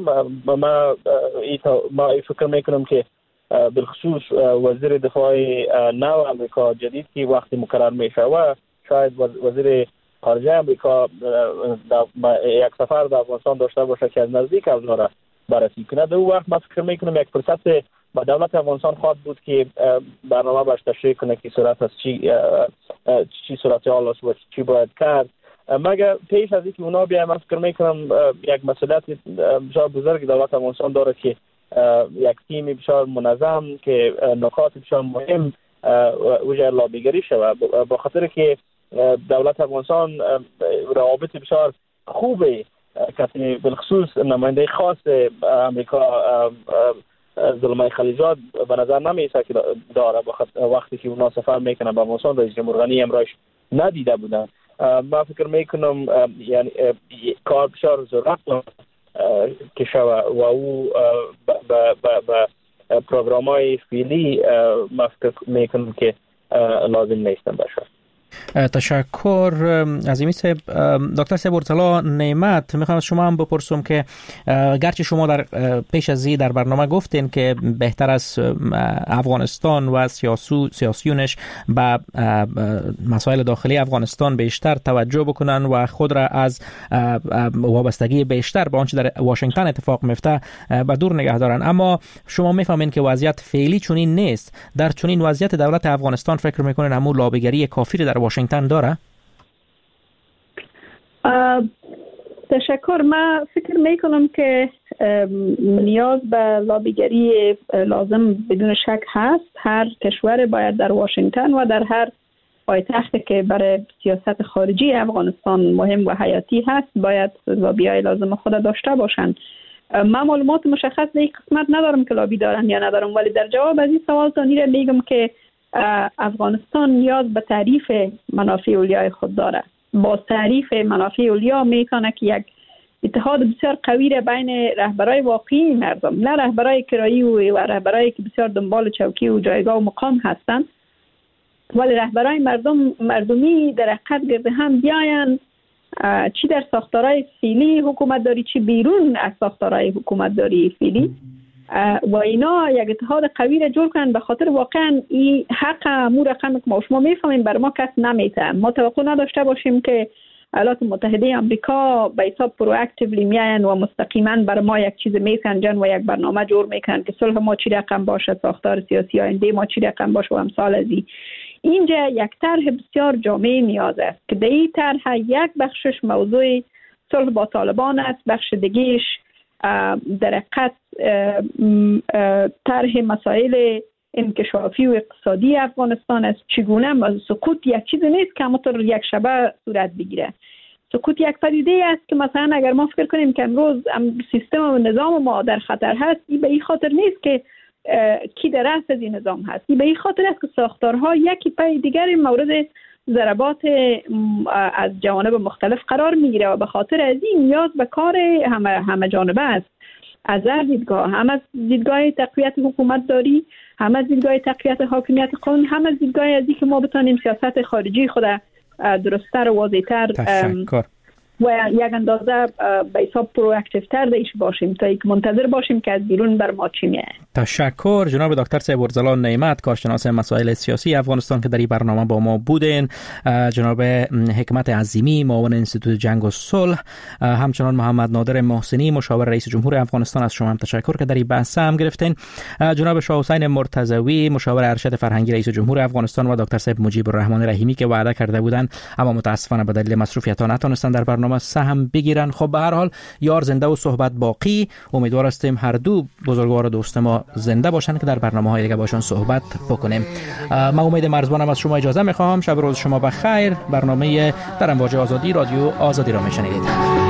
ما فکر میکنم که بالخصوص وزیر دفاع نو امریکا جدید که وقتی مقرر میشه و شاید وزیر خارجه امریکا یک سفر در افغانستان داشته باشه که از نزدیک اوضاع را بررسی کنه، در اون وقت من فکر میکنم یک فرصت با دولت افغانستان خواهد بود که برنامه باش تشریح کنه که صورت از چی صورت حال است و چی باید کرد. مگر پیش از اینکه اونا بیایم من فکر میکنم یک مسئولیت بسیار بزرگ دولت افغانستان داره که یک تیم بسیار منظم که نکات بسیار مهم وجه لابیگری شود، با خاطر که دولت افغانستان روابط بسیار خوبه کسی بالخصوص نماینده خاص امریکا زلمه خلیزاد به نظر نمیسه که داره. وقتی که اونا سفر میکنن به افغانستان رئیس جمهور غنی امرایش ندیده بودن. من فکر میکنم یعنی کار بسیار ضرورت که شود و او به پروگرام‌های فعلی من فکر میکنم که لازم نیستن باشه. تشکر عظیمی صاحب. دکتر صاحب ارسلا نعمت، میخوام از شما هم بپرسم که گرچه شما در پیش از این در برنامه گفتین که بهتر از افغانستان و سیاسیونش به مسائل داخلی افغانستان بیشتر توجه بکنن و خود را از وابستگی بیشتر به آنچه در واشنگتن اتفاق میفته به دور نگه دارن، اما شما میفهمین که وضعیت فعلی چنین نیست. در چنین وضعیت دولت افغانستان فکر میکنین همون لابیگری کافی در واشنگتن داره؟ تشکر. من فکر میکنم که نیاز به لابیگری لازم بدون شک هست. هر کشور باید در واشنگتن و در هر پایتختی که برای سیاست خارجی افغانستان مهم و حیاتی هست باید لابیای لازم خود داشته باشند. من معلومات مشخص به این قسمت ندارم که لابی دارن یا ندارم، ولی در جواب از این سوال تانیره میگم که افغانستان نیاز به تعریف منافع اولیای خود داره. با تعریف منافع اولیا میتونه که یک اتحاد بسیار قوی بین رهبرای واقعی مردم، نه رهبرای کرایی و رهبرای که بسیار دنبال چوکی و جایگاه و مقام هستند، ولی رهبرای مردمی در حقیقت گرد هم بیاین، چی در ساختارهای فعلی حکومت داری چی بیرون از ساختارهای حکومت داری فعلی، و اینا یک اتحاد قوی را جور کنن. به خاطر واقعا این حق مو رقم که ما شما میفهمیم بر ما کس نمیته. ما توقع نداشته باشیم که ایالات متحده آمریکا به حساب پرواکتیولی میاین و مستقیما بر ما یک چیز میسنجن و یک برنامه جور میکنن که صلح ما چی رقم باشه، ساختار سیاسی آینده ما چی رقم باشه و امثال از اینجا یک طرح بسیار جامع نیاز است که در این طرح یک بخشش موضوع صلح با طالبان است، بخش دیگهش در حقیقت طرح مسائل انکشافی و اقتصادی افغانستان است. چگونه سقوط یک چیز نیست که همونطور یک شبه صورت بگیره. سقوط یک پدیده است که مثلا اگر ما فکر کنیم که امروز سیستم و نظام ما در خطر هست، این به این خاطر نیست که کی در رأس از این نظام هست، این به این خاطر است که ساختارها یکی پای دیگر مورد ضربات از جوانب مختلف قرار میگیره و به خاطر از این نیاز به کار همه جانبه است. از هر دیدگاه، هم از دیدگاه تقویت حکومت داری، هم از دیدگاه تقویت حاکمیت قانون، هم از دیدگاه از که ما بتانیم سیاست خارجی خود درست‌تر و واضح‌تر و یک اندازه به حساب پرواکتیوتر دیش باشیم تا یک منتظر باشیم که از بیرون بر ما چی میاد. تشکر جناب دکتر صاحب ارسلا نعمت، کارشناس مسائل سیاسی افغانستان که در این برنامه با ما بودین، جناب حکمت عظیمی معاون انستیتوت جنگ و صلح، همچنان محمد نادر محسنی مشاور رئیس جمهور افغانستان، از شما هم تشکر که در این بحث هم گرفتین، جناب شاه حسین مرتضوی مشاور ارشد فرهنگی رئیس جمهور افغانستان و دکتر صاحب مجیب الرحمن رحیمی که وعده کرده بودند اما متاسفانه به دلیل مصروفیت‌ها نتونستن در برنامه سهم بگیرن. خب به هر حال یار زنده و صحبت باقی. امیدوار هستیم هر دو بزرگوار و دوست ما زنده باشن که در برنامه‌های دیگه باشون صحبت بکنیم. من امید مرزبانم از شما اجازه میخوام. شب روز شما بخیر. برنامه در امواج آزادی رادیو آزادی را میشنیدید.